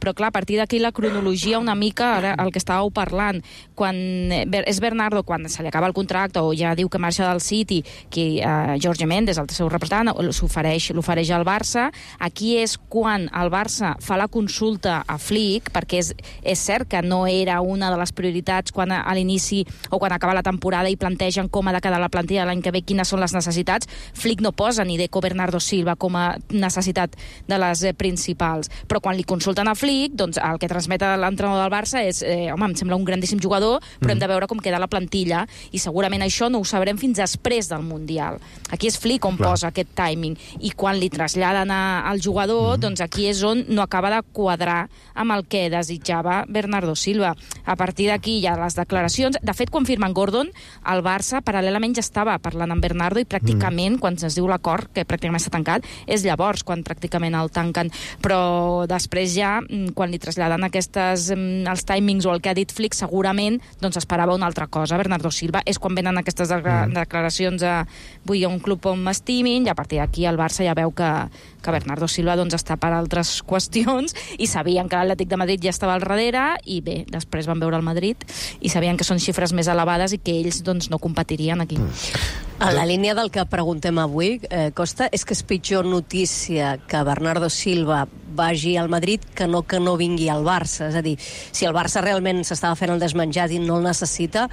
però clar, a partir d'aquí la cronologia una mica, ara el que estàveu parlant, quan és Bernardo, quan se li acaba el contracte o ja diu que marxa del City, que Jorge Méndez, el seu representant, l'ofereix al Barça, aquí és quan el Barça fa la consulta a Flick, perquè és cert que no era una de les prioritats quan a l'inici o quan acaba la temporada i plantegen com ha de quedar la plantilla l'any que ve, quines són les necessitats. Flick no posa ni Deco Bernardo Silva com a necessitat de les principals, però quan li consulten a Flick, doncs el que transmet l'entrenador del Barça és home, em sembla un grandíssim jugador, però hem de veure com queda la plantilla, i segurament això no ho sabrem fins després del Mundial. Aquí és Flick on posa aquest timing, i quan li traslladen al jugador, doncs aquí és on no acaba de quadrar amb el que desitjava Bernardo Silva. A partir d'aquí hi ha les declaracions. De fet, quan firmen Gordon, el Barça paral·lelament ja estava parlant amb Bernardo i pràcticament, quan es diu l'acord, que pràcticament està tancat, és llavors quan pràcticament el tanquen. Però després ja, quan li traslladen els timings o el que ha dit Flick, segurament doncs esperava una altra cosa. Bernardo Silva és quan venen aquestes declaracions vull un club on m'estimin, i a partir d'aquí el Barça ja veu que Bernardo Silva doncs està per altres qüestions, i sabien que l'Atlètic de Madrid ja estava al darrere, i bé, després van veure el Madrid i sabien que són xifres més elevades i que ells doncs no competirien aquí. A la línia del que preguntem avui, Costa, és que és pitjor notícia que Bernardo Silva vagi al Madrid que no vingui al Barça. És a dir, si el Barça realment s'estava fent el desmenjat i no el necessita,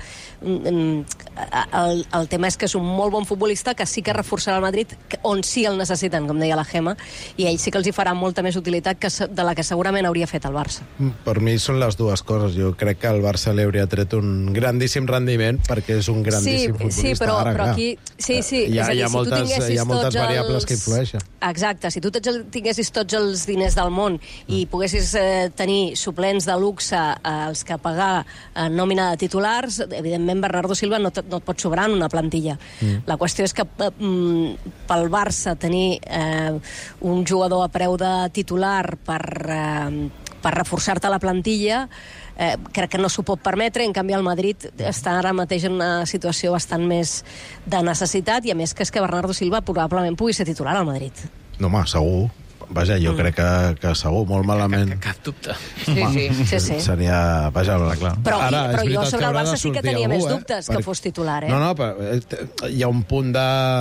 el tema és que és un molt bon futbolista que sí que reforçarà el Madrid, on sí el necessiten, com deia la Gemma, i ell sí que els hi farà molta més utilitat de la que segurament hauria fet el Barça. Per mi són les dues coses. Jo crec que el Barça li hauria tret un grandíssim rendiment perquè és un grandíssim futbolista. Sí, però aquí... Sí, hi ha moltes variables que influeixen. Exacte, si tu tinguessis tots els diners del món i poguessis tenir suplents de luxe els que pagar nòmina de titulars, evidentment Bernardo Silva no et pot sobrar en una plantilla. La qüestió és que pel Barça tenir un jugador a preu de titular per reforçar-te la plantilla, crec que no s'ho pot permetre. En canvi el Madrid està ara mateix en una situació bastant més de necessitat, i a més que és que Bernardo Silva probablement pugui ser titular al Madrid. No, home, segur. Vaja, jo crec que segur, molt malament. Cap dubte. Sí. Seria... Vaja, clar. Però jo sobre el Barça sí que tenia més dubtes que fos titular, No, però hi ha un punt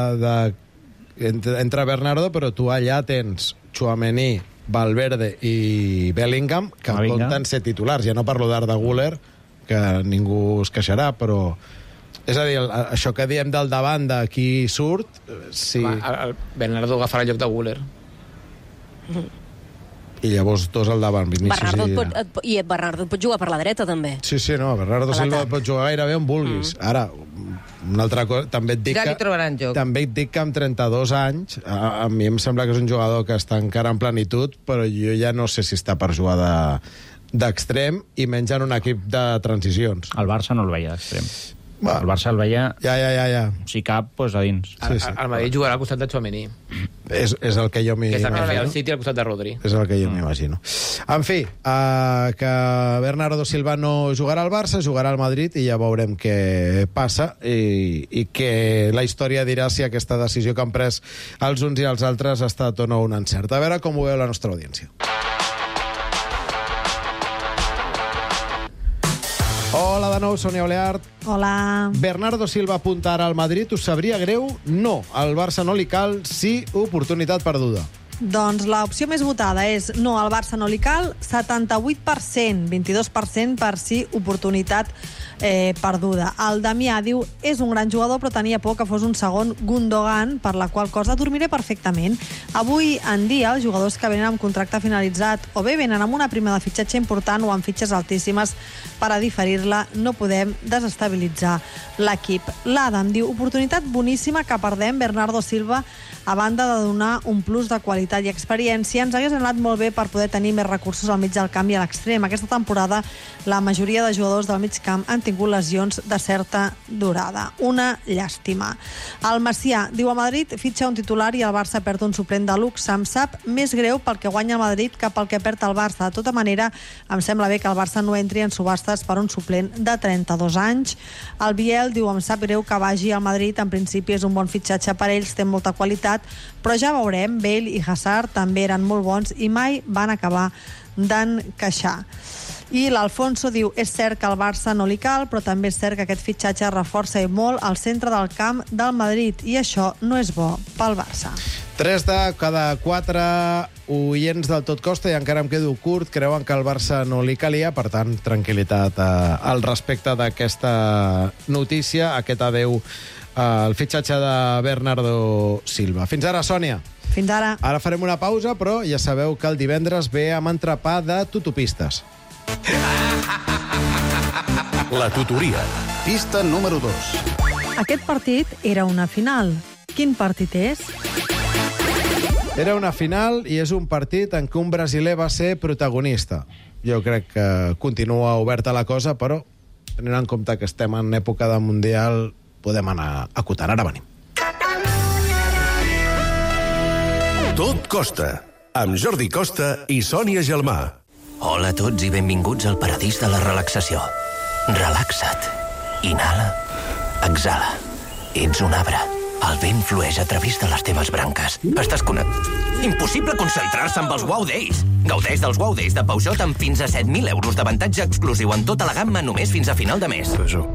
entre Bernardo, però tu allà tens Tchouaméni, Valverde i Bellingham, que compten ser titulars. Ja no parlo d'Arda Güler, que ningú es queixarà, però... És a dir, això que diem del davant de qui surt... Sí. El Bernardo agafarà el lloc de Güler. I llavors dos al davant, Vinícius i Bernardo pot jugar per la dreta, també. Sí, no, Bernardo Silva pot jugar gairebé on vulguis. Ara, una altra cosa, també et dic ja li trobaran joc. També et dic que amb 32 anys, a mi em sembla que és un jugador que està encara en plenitud, però jo ja no sé si està per jugar d'extrem, i menys en un equip de transicions. El Barça no el veia d'extrem. El Barça el veia... Ja. Si cap, doncs a dins. El Madrid jugarà al costat de Tchouaméni. És el que jo m'imagino. Que està al City al costat de Rodri. És el que jo m'imagino. En fi, que Bernardo Silva no jugarà al Barça, jugarà al Madrid, i ja veurem què passa, i que la història dirà si aquesta decisió que han pres els uns i els altres ha estat o no un encert. A veure com ho veu la nostra audiència. Hola de nou, Sònia Oleart. Hola. Bernardo Silva apunta ara al Madrid. Us sabria greu? No. Al Barça no li cal, sí, oportunitat perduda. Doncs l'opció més votada és no, al Barça no li cal, 78%, 22% per sí, oportunitat perduda. El Damià diu, és un gran jugador, però tenia por que fos un segon Gundogan, per la qual cosa dormiré perfectament. Avui en dia, els jugadors que venen amb contracte finalitzat o bé venen amb una prima de fitxatge important o amb fitxes altíssimes per a diferir-la, no podem desestabilitzar l'equip. L'Adam diu, oportunitat boníssima que perdem Bernardo Silva, a banda de donar un plus de qualitat i experiència, ens hagués anat molt bé per poder tenir més recursos al mig del camp i a l'extrem. Aquesta temporada la majoria de jugadors del mig camp han tingut lesions de certa durada. Una llàstima. El Macià diu, a Madrid fitxa un titular i el Barça perd un suplent de luxe. Em sap més greu pel que guanya el Madrid que pel que perd el Barça. De tota manera, em sembla bé que el Barça no entri en subhastes per un suplent de 32 anys. El Biel diu, em sap greu que vagi al Madrid. En principi és un bon fitxatge per ells, té molta qualitat, però ja veurem. Bale i Hazard Trossard també eren molt bons i mai van acabar d'encaixar. I l'Alfonso diu, és cert que al Barça no li cal, però també és cert que aquest fitxatge reforça molt el centre del camp del Madrid i això no és bo pel Barça. 3 de cada 4 oients del Tot Costa, i encara em quedo curt, creuen que al Barça no li calia, per tant, tranquil·litat al respecte d'aquesta notícia, aquest adeu al fitxatge de Bernardo Silva. Fins ara, Sònia. Fins ara. Ara farem una pausa, però ja sabeu que el divendres ve amb entrepà de tutopistes. La tutoria. Pista número 2. Aquest partit era una final. Quin partit és? Era una final i és un partit en què un brasiler va ser protagonista. Jo crec que continua oberta la cosa, però tenint en compte que estem en època de Mundial, podem anar acotant. Ara venim. Tot Costa, amb Jordi Costa i Sònia Gelmà. Hola a tots i benvinguts al paradís de la relaxació. Relaxa't. Inhala. Exhala. Ets un arbre. El vent flueix a través de les teves branques. Estàs Impossible concentrar-se amb els Wow Days. Gaudeix dels Wow Days de Peugeot amb fins a 7.000 euros d'avantatge exclusiu en tota la gamma només fins a final de mes.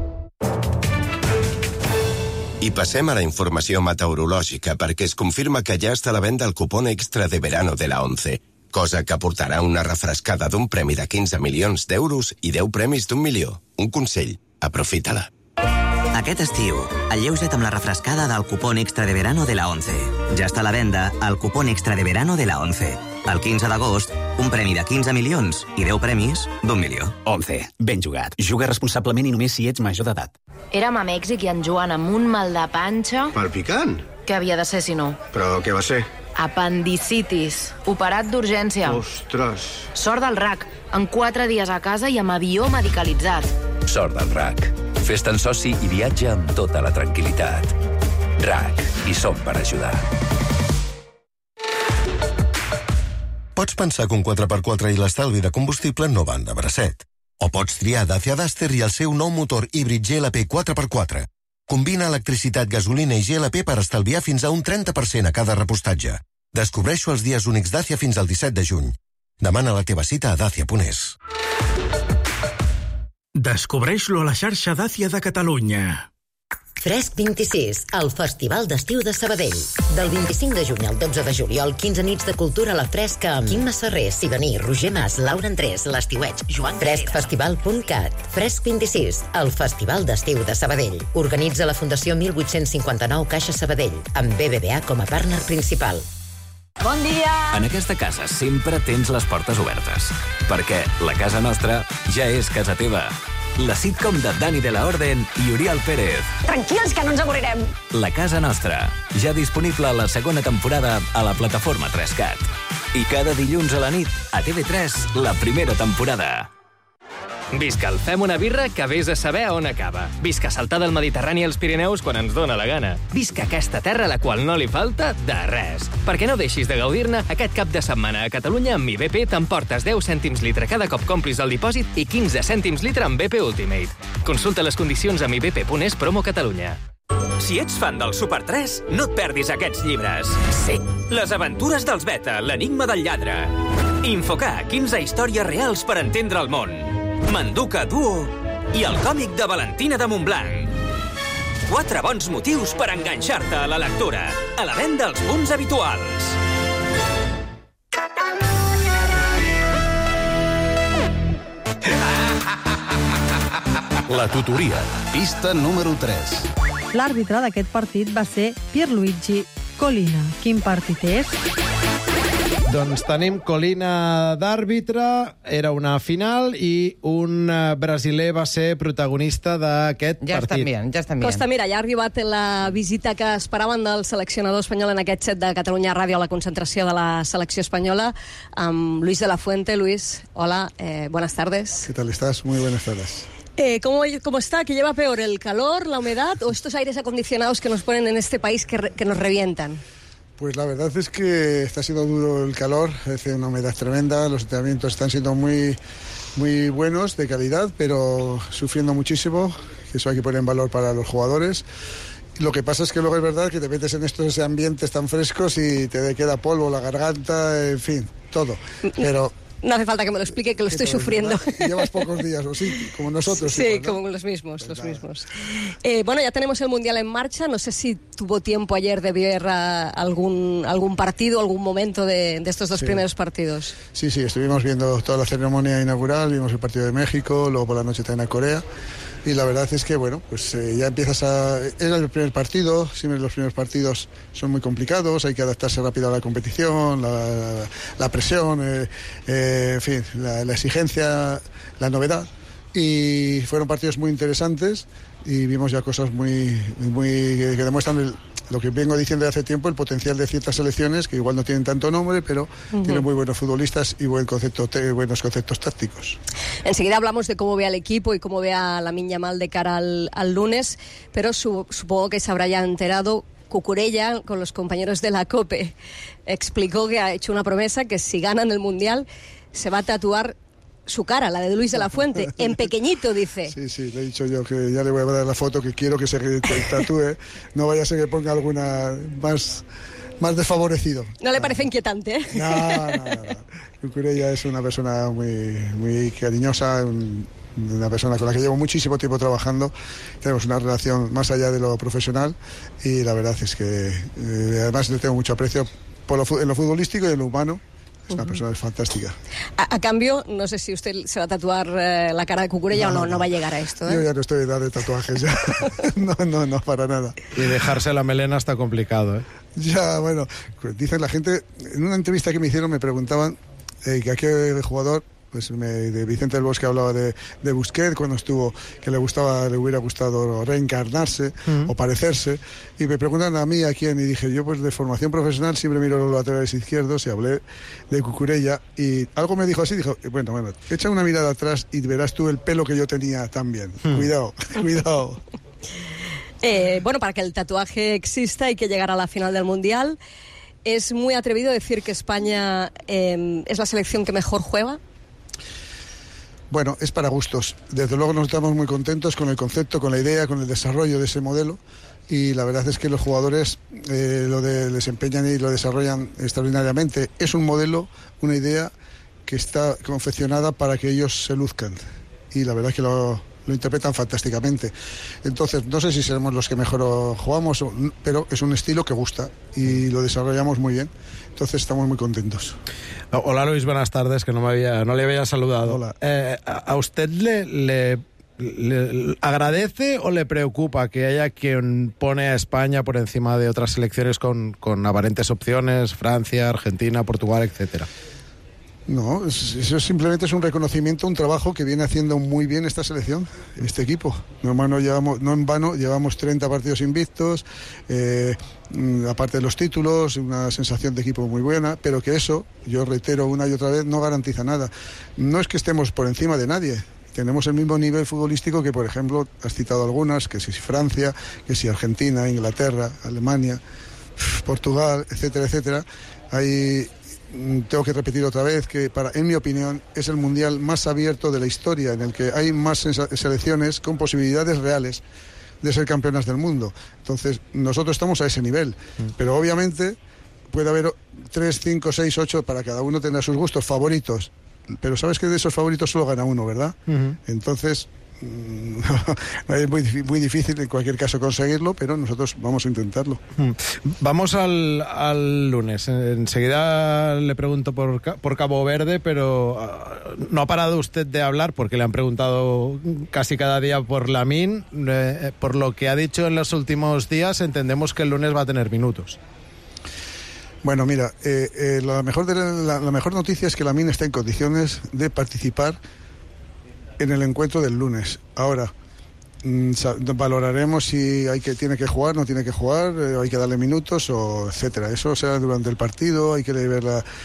I passem a la informació meteorològica perquè es confirma que ja està a la venda el cupón extra de verano de la 11, cosa que aportarà una refrescada d'un premi de 15 milions d'euros i 10 premis d'1 milió. Un consell, aprofita-la. Aquest estiu, alleuja't amb la refrescada del cupón extra de verano de la 11. Ja està a la venda el cupón extra de verano de la 11. El 15 d'agost, un premi de 15 milions i 10 premis d'1 milió. 11. Ben jugat. Juga responsablement i només si ets major d'edat. Érem a Mèxic i en Joan amb un mal de panxa... Palpicant? Què havia de ser, si no? Però què va ser? Apendicitis. Operat d'urgència. Ostres. Sort del RAC. En 4 dies a casa i amb avió medicalitzat. Sort del RAC. Fes-te'n soci i viatja amb tota la tranquil·litat. RAC. Hi som per ajudar. Pots pensar que un 4x4 i l'estalvi de combustible no van de bracet. O pots triar Dacia Duster i el seu nou motor híbrid GLP 4x4. Combina electricitat, gasolina i GLP per estalviar fins a un 30% a cada repostatge. Descobreixo els dies únics Dacia fins al 17 de juny. Demana la teva cita a dacia.es. Descobreix-lo a la xarxa Dacia de Catalunya. Fresc 26, el Festival d'Estiu de Sabadell. Del 25 de juny al 12 de juliol, 15 nits de cultura a la fresca amb Quim Masserrer, Sidoní, Roger Mas, Laura Andrés, l'Estiueig, Joan Freskfestival.cat. Fresc 26, el Festival d'Estiu de Sabadell. Organitza la Fundació 1859 Caixa Sabadell, amb BBVA com a partner principal. Bon dia! En aquesta casa sempre tens les portes obertes, perquè la casa nostra ja és casa teva. La sitcom de Dani de la Orden i Oriol Pérez. Tranquils, que no ens avorrirem. La casa nostra, ja disponible a la segona temporada a la plataforma 3CAT. I cada dilluns a la nit, a TV3, la primera temporada. Visca el Fem una birra que vés a saber on acaba. Visca saltar del Mediterrani als Pirineus quan ens dóna la gana. Visca aquesta terra a la qual no li falta de res. Perquè no deixis de gaudir-ne, aquest cap de setmana a Catalunya amb Mi BP t'emportes 10 cèntims litre cada cop complis el dipòsit i 15 cèntims litre amb BP Ultimate. Consulta les condicions a mibp.es promo Catalunya. Si ets fan del Super 3, no et perdis aquests llibres. Sí, les aventures dels Beta, l'enigma del lladre. Infocar, 15 històries reals per entendre el món. Manduca Duo i el còmic de Valentina de Montblanc. 4 bons motius per enganxar-te a la lectura. A la venda als punts habituals. La tutoria. Pista número 3. L'àrbitre d'aquest partit va ser Pierluigi Collina. Quin partit és? Doncs tenim Collina d'àrbitre, era una final i un brasiler va ser protagonista d'aquest partit. Ja estan bien. Costa, mira, ja ha arribat la visita que esperaven del seleccionador espanyol en aquest set de Catalunya Ràdio a la concentració de la selecció espanyola amb Luis de la Fuente. Luis, hola, buenas tardes. ¿Qué tal estás? Muy buenas tardes. ¿Cómo está? ¿Qué lleva peor, el calor, la humedad o estos aires acondicionados que nos ponen en este país que nos revientan? Pues la verdad es que está siendo duro el calor, hace una humedad tremenda, los entrenamientos están siendo muy buenos, de calidad, pero sufriendo muchísimo, que eso hay que poner en valor para los jugadores. Lo que pasa es que luego es verdad que te metes en estos ambientes tan frescos y te queda polvo, la garganta, en fin, todo. Pero no hace falta que me lo explique, que lo estoy sufriendo. Llevas pocos días, ¿o sí? Como nosotros. Sí, igual, ¿no? como los mismos. Bueno, ya tenemos el Mundial en marcha. No sé si tuvo tiempo ayer de ver algún partido, algún momento de estos dos primeros partidos. Sí, estuvimos viendo toda la ceremonia inaugural, vimos el partido de México, luego por la noche también a Corea. Y la verdad es que, bueno, pues ya empiezas Era el primer partido, siempre los primeros partidos son muy complicados, hay que adaptarse rápido a la competición, la presión, en fin, la exigencia, la novedad. Y fueron partidos muy interesantes y vimos ya cosas muy que demuestran lo que vengo diciendo de hace tiempo, el potencial de ciertas selecciones que igual no tienen tanto nombre, pero tienen muy buenos futbolistas y buenos conceptos tácticos. Enseguida hablamos de cómo ve al equipo y cómo ve a Lamine Yamal de cara al lunes, pero supongo que se habrá ya enterado. Cucurella, con los compañeros de la COPE, explicó que ha hecho una promesa que si ganan el Mundial se va a tatuar su cara, la de Luis de la Fuente, en pequeñito, dice. Sí, le he dicho yo que ya le voy a dar la foto, que quiero que se tatúe, no vaya a ser que ponga alguna más desfavorecido. ¿No le parece inquietante? No. Cucurella es una persona muy cariñosa, una persona con la que llevo muchísimo tiempo trabajando, tenemos una relación más allá de lo profesional y la verdad es que además le tengo mucho aprecio en lo futbolístico y en lo humano. Es una persona fantástica. A cambio, no sé si usted se va a tatuar la cara de Cucurella o no va a llegar a esto. Yo ya no estoy de edad de tatuajes ya. No, para nada. Y dejarse la melena está complicado, ¿eh? Ya, bueno, dicen la gente, en una entrevista que me hicieron me preguntaban que a qué jugador, pues de Vicente del Bosque hablaba de Busquets cuando estuvo, que le hubiera gustado reencarnarse o parecerse, y me preguntan a mí a quién, y dije yo pues de formación profesional siempre miro los laterales izquierdos y hablé de Cucurella y algo me dijo así, dijo, bueno, echa una mirada atrás y verás tú el pelo que yo tenía también. Cuidado. Bueno, para que el tatuaje exista hay que llegar a la final del Mundial. ¿Es muy atrevido decir que España es la selección que mejor juega? Bueno, es para gustos. Desde luego nos estamos muy contentos con el concepto, con la idea, con el desarrollo de ese modelo y la verdad es que los jugadores lo desempeñan y lo desarrollan extraordinariamente. Es un modelo, una idea que está confeccionada para que ellos se luzcan y la verdad es que lo interpretan fantásticamente. Entonces, no sé si seremos los que mejor jugamos, pero es un estilo que gusta y lo desarrollamos muy bien. Entonces, estamos muy contentos. Hola Luis, buenas tardes, que no le había saludado. Hola. ¿A usted le agradece o le preocupa que haya quien pone a España por encima de otras selecciones con aparentes opciones, Francia, Argentina, Portugal, etcétera? No, eso simplemente es un reconocimiento, un trabajo que viene haciendo muy bien esta selección, este equipo. No en vano llevamos 30 partidos invictos, aparte de los títulos, una sensación de equipo muy buena, pero que eso, yo reitero una y otra vez, no garantiza nada. No es que estemos por encima de nadie. Tenemos el mismo nivel futbolístico que, por ejemplo, has citado algunas, que si Francia, que si Argentina, Inglaterra, Alemania, Portugal, etcétera. Tengo que repetir otra vez que, en mi opinión, es el mundial más abierto de la historia, en el que hay más selecciones con posibilidades reales de ser campeonas del mundo. Entonces, nosotros estamos a ese nivel, pero obviamente puede haber 3, 5, 6, 8, para cada uno tendrá sus gustos favoritos, pero sabes que de esos favoritos solo gana uno, ¿verdad? Entonces, es muy difícil en cualquier caso conseguirlo, pero nosotros vamos a intentarlo. Vamos al lunes. Enseguida le pregunto por Cabo Verde, pero no ha parado usted de hablar porque le han preguntado casi cada día por Lamine. Por lo que ha dicho en los últimos días, entendemos que el lunes va a tener minutos. Bueno, mira, la mejor noticia es que Lamine está en condiciones de participar en el encuentro del lunes. Ahora, valoraremos si tiene que jugar, no tiene que jugar, hay que darle minutos, o etcétera. Eso será durante el partido, hay que ver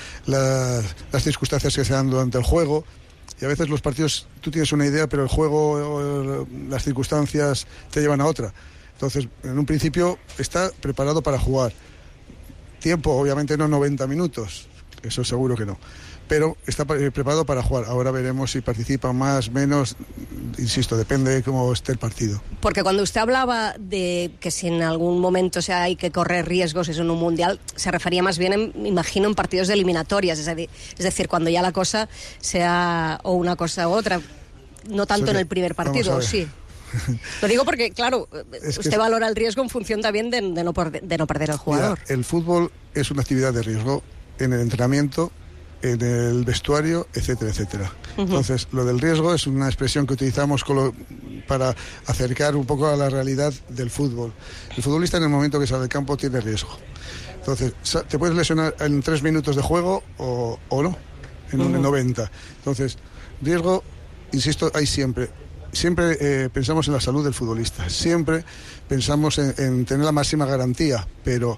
las circunstancias que se dan durante el juego. Y a veces los partidos, tú tienes una idea, pero el juego, las circunstancias te llevan a otra. Entonces, en un principio, está preparado para jugar. Tiempo, obviamente no 90 minutos. eso seguro que no. Pero está preparado para jugar. Ahora veremos si participa más, menos, insisto, depende de cómo esté el partido. Porque cuando usted hablaba de que si en algún momento hay que correr riesgos en un mundial, se refería más bien, me imagino, en partidos de eliminatorias, es decir, cuando ya la cosa sea o una cosa u otra, no tanto en el primer partido, sí. Lo digo porque, claro, usted valora el riesgo en función también de no perder al jugador. Mira, el fútbol es una actividad de riesgo en el entrenamiento, en el vestuario, etcétera, etcétera. Entonces, lo del riesgo es una expresión que utilizamos para acercar un poco a la realidad del fútbol. El futbolista en el momento que sale del campo tiene riesgo. Entonces, te puedes lesionar en 3 minutos de juego o no, en 90. Entonces, riesgo, insisto, hay siempre. Siempre pensamos en la salud del futbolista, siempre pensamos en tener la máxima garantía, pero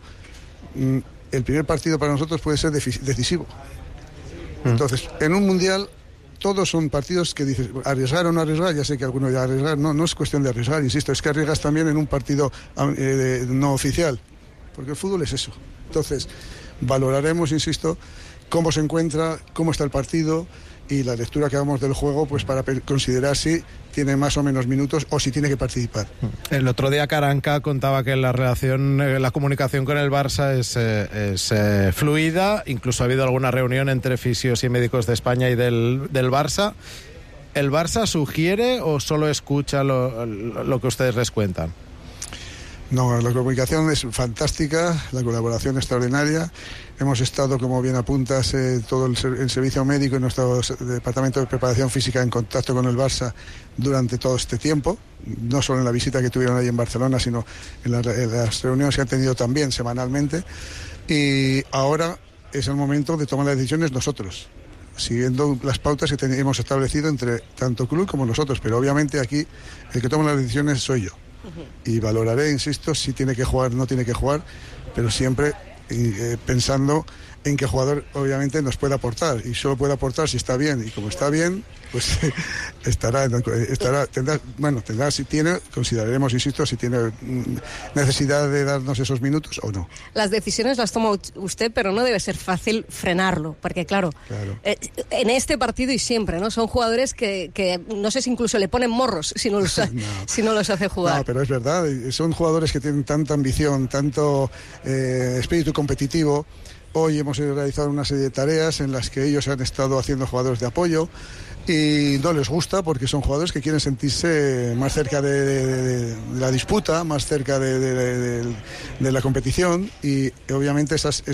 el primer partido para nosotros puede ser decisivo. Entonces, en un mundial, todos son partidos que dices, arriesgar o no arriesgar, ya sé que algunos ya arriesgar, no es cuestión de arriesgar, insisto, es que arriesgas también en un partido no oficial, porque el fútbol es eso. Entonces, valoraremos, insisto, cómo se encuentra, cómo está el partido y la lectura que hagamos del juego, pues para considerar si tiene más o menos minutos o si tiene que participar. El otro día Caranca contaba que la comunicación con el Barça es fluida, incluso ha habido alguna reunión entre fisios y médicos de España y del Barça. ¿El Barça sugiere o solo escucha lo que ustedes les cuentan? No, la comunicación es fantástica, la colaboración extraordinaria. Hemos estado, como bien apuntas, todo el servicio médico y nuestro departamento de preparación física en contacto con el Barça durante todo este tiempo, no solo en la visita que tuvieron ahí en Barcelona, sino en las reuniones que han tenido también semanalmente. Y ahora es el momento de tomar las decisiones nosotros, siguiendo las pautas que hemos establecido entre tanto club como nosotros. Pero obviamente aquí el que toma las decisiones soy yo. Y valoraré, insisto, si tiene que jugar o no tiene que jugar, pero siempre pensando en qué jugador obviamente nos puede aportar, y solo puede aportar si está bien, y como está bien, pues tendrá, si tiene, consideraremos, insisto, si tiene necesidad de darnos esos minutos o no. Las decisiones las toma usted, pero no debe ser fácil frenarlo, porque claro. En este partido y siempre, ¿no? Son jugadores que no sé si incluso le ponen morros si no los hace jugar. No, pero es verdad, son jugadores que tienen tanta ambición, tanto espíritu competitivo. Hoy hemos realizado una serie de tareas en las que ellos han estado haciendo jugadores de apoyo y no les gusta porque son jugadores que quieren sentirse más cerca de la disputa, más cerca de la competición, y obviamente esas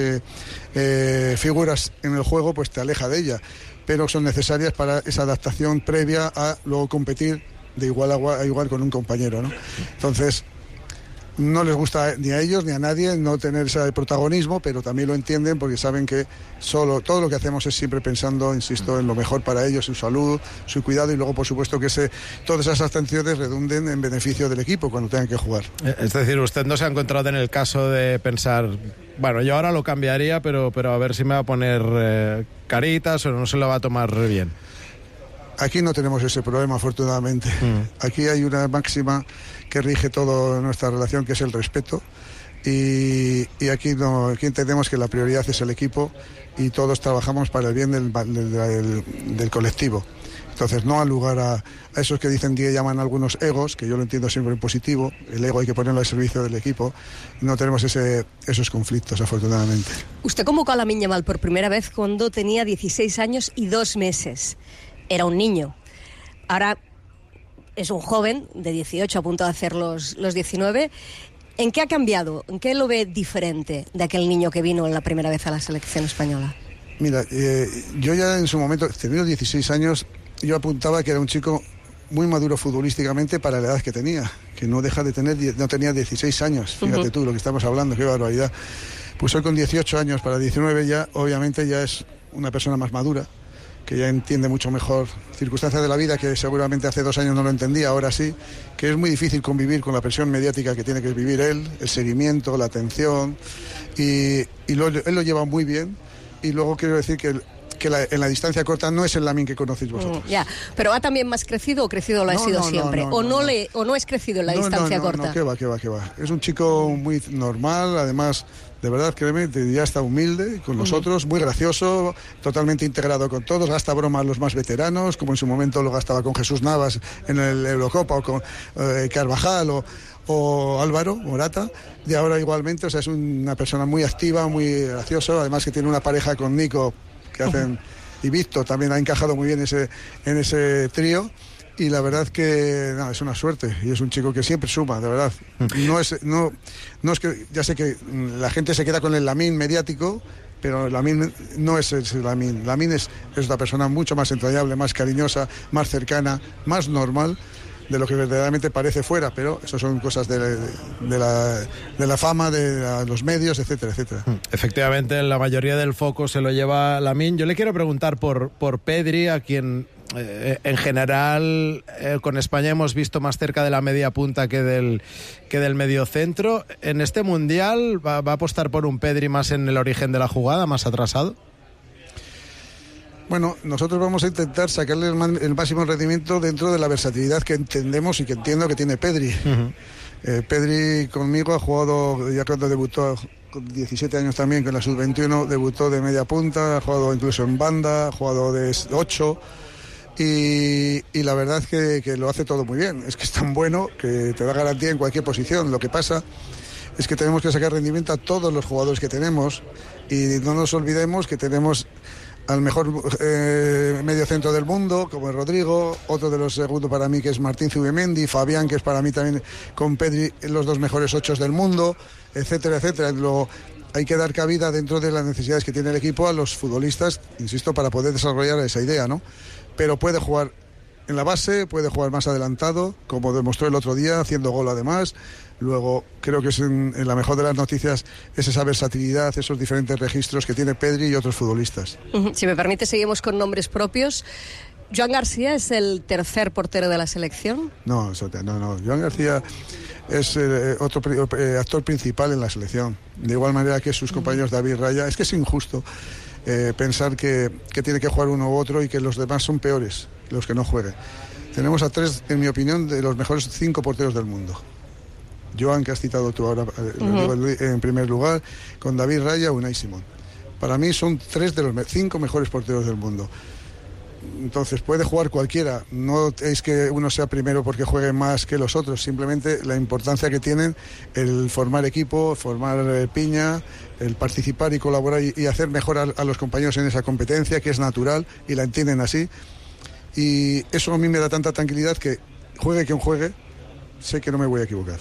figuras en el juego pues te aleja de ella, pero son necesarias para esa adaptación previa a luego competir de igual a igual con un compañero, ¿no? Entonces, no les gusta ni a ellos ni a nadie no tener ese protagonismo, pero también lo entienden porque saben que todo lo que hacemos es siempre pensando, insisto, en lo mejor para ellos, su salud, su cuidado, y luego por supuesto que todas esas atenciones redunden en beneficio del equipo cuando tengan que jugar. Es decir, usted no se ha encontrado en el caso de pensar, bueno, yo ahora lo cambiaría, pero a ver si me va a poner caritas o no se lo va a tomar bien. Aquí no tenemos ese problema, afortunadamente. Aquí hay una máxima que rige toda nuestra relación, que es el respeto. Y aquí entendemos que la prioridad es el equipo y todos trabajamos para el bien del colectivo. Entonces, no al lugar a esos que dicen que llaman algunos egos, que yo lo entiendo siempre en positivo. El ego hay que ponerlo al servicio del equipo. No tenemos esos conflictos, afortunadamente. Usted convocó a Lamine Yamal por primera vez cuando tenía 16 años y 2 meses. Era un niño. Ahora es un joven de 18, a punto de hacer los 19. ¿En qué ha cambiado? ¿En qué lo ve diferente de aquel niño que vino la primera vez a la selección española? Mira, yo ya en su momento, teniendo 16 años, yo apuntaba que era un chico muy maduro futbolísticamente para la edad que tenía, que no deja de no tenía 16 años, fíjate tú lo que estamos hablando, qué barbaridad. Pues hoy con 18 años para 19 ya, obviamente ya es una persona más madura, que ya entiende mucho mejor circunstancias de la vida que seguramente hace 2 años no lo entendía, ahora sí, que es muy difícil convivir con la presión mediática que tiene que vivir él, el seguimiento, la atención, y él lo lleva muy bien. Y luego quiero decir que en la distancia corta no es el Lamine que conocéis vosotros. Ya, pero ¿ha también más crecido o crecido lo ha sido siempre? ¿O no es crecido en la distancia corta? No, que va. Es un chico muy normal, además, de verdad, créeme, ya está humilde con nosotros, muy gracioso, totalmente integrado con todos, gasta bromas los más veteranos, como en su momento lo gastaba con Jesús Navas en el Eurocopa, o con Carvajal, o Álvaro Morata, y ahora igualmente, o sea, es una persona muy activa, muy gracioso, además que tiene una pareja con Nico que hacen, y Víctor también ha encajado muy bien en ese trío. Y la verdad que es una suerte, y es un chico que siempre suma, de verdad. No es que, ya sé que la gente se queda con el Lamine mediático, pero Lamine no es el Lamine. Lamine es una persona mucho más entrañable, más cariñosa, más cercana, más normal de lo que verdaderamente parece fuera, pero eso son cosas de la fama, de los medios, etcétera, etcétera. Efectivamente, la mayoría del foco se lo lleva Lamine. Yo le quiero preguntar por Pedri, a quien en general con España hemos visto más cerca de la media punta que del medio centro. ¿En este Mundial va a apostar por un Pedri más en el origen de la jugada, más atrasado? Bueno, nosotros vamos a intentar sacarle el máximo rendimiento dentro de la versatilidad que entendemos y que entiendo que tiene Pedri. Pedri conmigo ha jugado, ya cuando debutó con 17 años también, con la Sub-21, debutó de media punta, ha jugado incluso en banda, ha jugado de 8... Y la verdad que lo hace todo muy bien. Es que es tan bueno que te da garantía en cualquier posición. Lo que pasa es que tenemos que sacar rendimiento a todos los jugadores que tenemos, y no nos olvidemos que tenemos al mejor medio centro del mundo, como es Rodrigo, otro de los segundos para mí que es Martín Zubimendi, Fabián, que es para mí también con Pedri los dos mejores 8 del mundo, etcétera, etcétera. Hay que dar cabida dentro de las necesidades que tiene el equipo a los futbolistas, insisto, para poder desarrollar esa idea, ¿no? Pero puede jugar en la base, puede jugar más adelantado, como demostró el otro día, haciendo gol además. Luego, creo que es en la mejor de las noticias es esa versatilidad, esos diferentes registros que tiene Pedri y otros futbolistas. Si me permite, seguimos con nombres propios. ¿Joan García es el tercer portero de la selección? No. Joan García es otro actor principal en la selección. De igual manera que sus compañeros David Raya. Es que es injusto pensar que tiene que jugar uno u otro y que los demás son peores, los que no jueguen. Tenemos a 3, en mi opinión, de los mejores 5 porteros del mundo. Joan, que has citado tú ahora, lo digo en primer lugar, con David Raya, Unai Simón. Para mí son 3 de los 5 mejores porteros del mundo. Entonces puede jugar cualquiera, no es que uno sea primero porque juegue más que los otros, simplemente la importancia que tienen el formar equipo, formar piña, el participar y colaborar y hacer mejor a los compañeros en esa competencia, que es natural y la entienden así, y eso a mí me da tanta tranquilidad que juegue quien juegue, sé que no me voy a equivocar.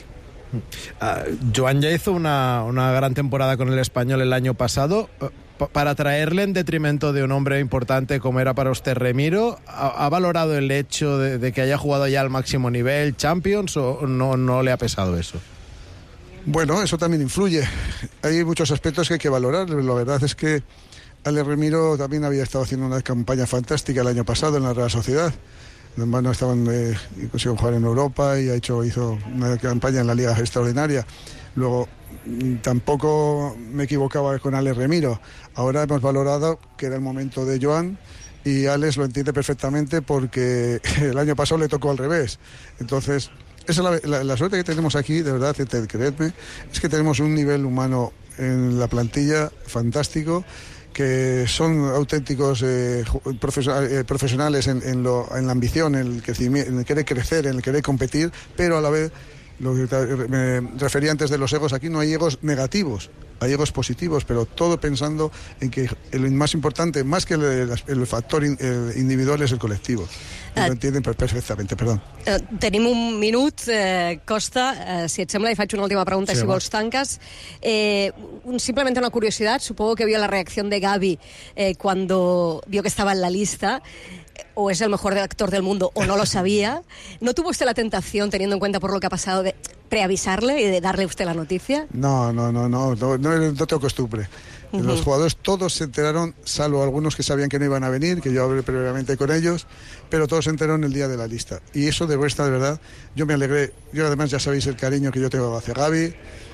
Joan ya hizo una gran temporada con el Español el año pasado. Para traerle en detrimento de un hombre importante como era para usted Remiro, ¿ha valorado el hecho de que haya jugado ya al máximo nivel, Champions, o no le ha pesado eso? Bueno, eso también influye. Hay muchos aspectos que hay que valorar. La verdad es que Ale Remiro también había estado haciendo una campaña fantástica el año pasado en la Real Sociedad. Bueno, estaban consiguió jugar en Europa y hizo una campaña en la Liga extraordinaria. Luego tampoco me equivocaba con Alex Remiro. Ahora hemos valorado que era el momento de Joan, y Alex lo entiende perfectamente porque el año pasado le tocó al revés. Entonces, esa es la suerte que tenemos aquí, de verdad, creedme, es que tenemos un nivel humano en la plantilla fantástico, que son auténticos profesionales en la ambición, en el querer crecer, en el querer competir, pero a la vez, lo que me refería antes de los egos, aquí no hay egos negativos, hay egos positivos, pero todo pensando en que el más importante, más que el factor individual, es el colectivo. Lo entienden perfectament, perdó. Tenim un minut, Costa, si et sembla, y faig una última pregunta, si vols tanques. Simplemente una curiosidad, supongo que vio la reacción de Gavi cuando vio que estaba en la lista. O es el mejor actor del mundo, o no lo sabía. ¿No tuvo usted la tentación, teniendo en cuenta por lo que ha pasado, de preavisarle y de darle a usted la noticia? No tengo costumbre. Los jugadores todos se enteraron, salvo algunos que sabían que no iban a venir, que yo hablé previamente con ellos, pero todos se enteraron el día de la lista. Y eso demuestra, de verdad, yo me alegré. Yo además ya sabéis el cariño que yo tengo hacia Gavi,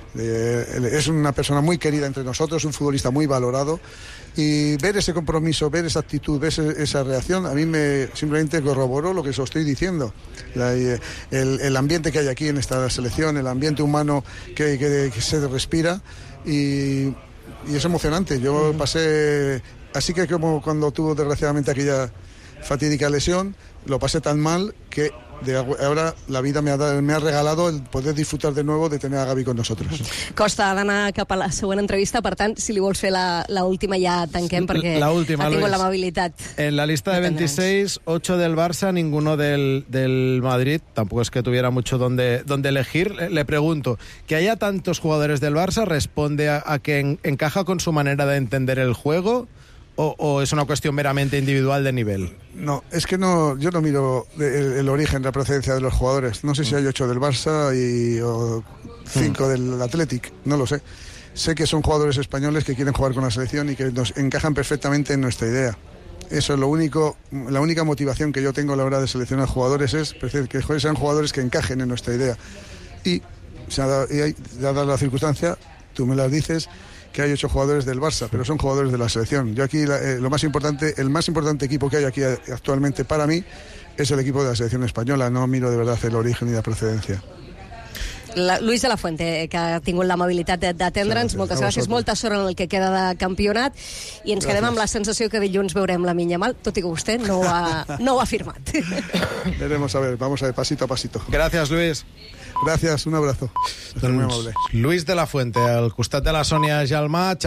Es una persona muy querida entre nosotros, un futbolista muy valorado, y ver ese compromiso, ver esa actitud, ver esa reacción, a mí me simplemente corroboró lo que os estoy diciendo. El ambiente que hay aquí en esta selección, el ambiente humano que se respira, y es emocionante. Yo pasé, así que como cuando tuvo desgraciadamente aquella fatídica lesión, lo pasé tan mal que ahora la vida me ha regalado el poder disfrutar de nuevo de tener a Gavi con nosotros. Costa, ha d'anar cap a la següent entrevista, per tant, si li vols fer la última ja tanquem, perquè la última, ha tingut Luis. l'amabilitat. En la lista de 26, 8 del Barça, ninguno del Madrid. Tampoco es que tuviera mucho donde elegir. Le pregunto, ¿que haya tantos jugadores del Barça responde a que encaja con su manera de entender el juego? ¿O es una cuestión meramente individual de nivel? No, es que no, yo no miro el origen, la procedencia de los jugadores. No sé si hay 8 del Barça o 5 del Athletic, no lo sé. Sé que son jugadores españoles que quieren jugar con la selección y que nos encajan perfectamente en nuestra idea. Eso es la única motivación que yo tengo a la hora de seleccionar jugadores, es que sean jugadores que encajen en nuestra idea. Y dada la circunstancia, tú me las dices, que hay 8 jugadores del Barça, pero son jugadores de la selección. Yo aquí el más importante equipo que hay aquí actualmente para mí es el equipo de la selección española. No miro de verdad el origen ni la procedencia. Luis de la Fuente, que ha tingut l'amabilitat d'atendre'ns. Moltes gràcies, molta sort en el que queda de campionat, i ens quedem amb la sensació que dilluns veurem la Minyamal, tot i que vostè no ho ha firmat. Veremos, vamos a ver, pasito a pasito. Gracias, Luis. Gracias, un abrazo. Muy amable. Luis de la Fuente, al costat de la Sònia Gelmà.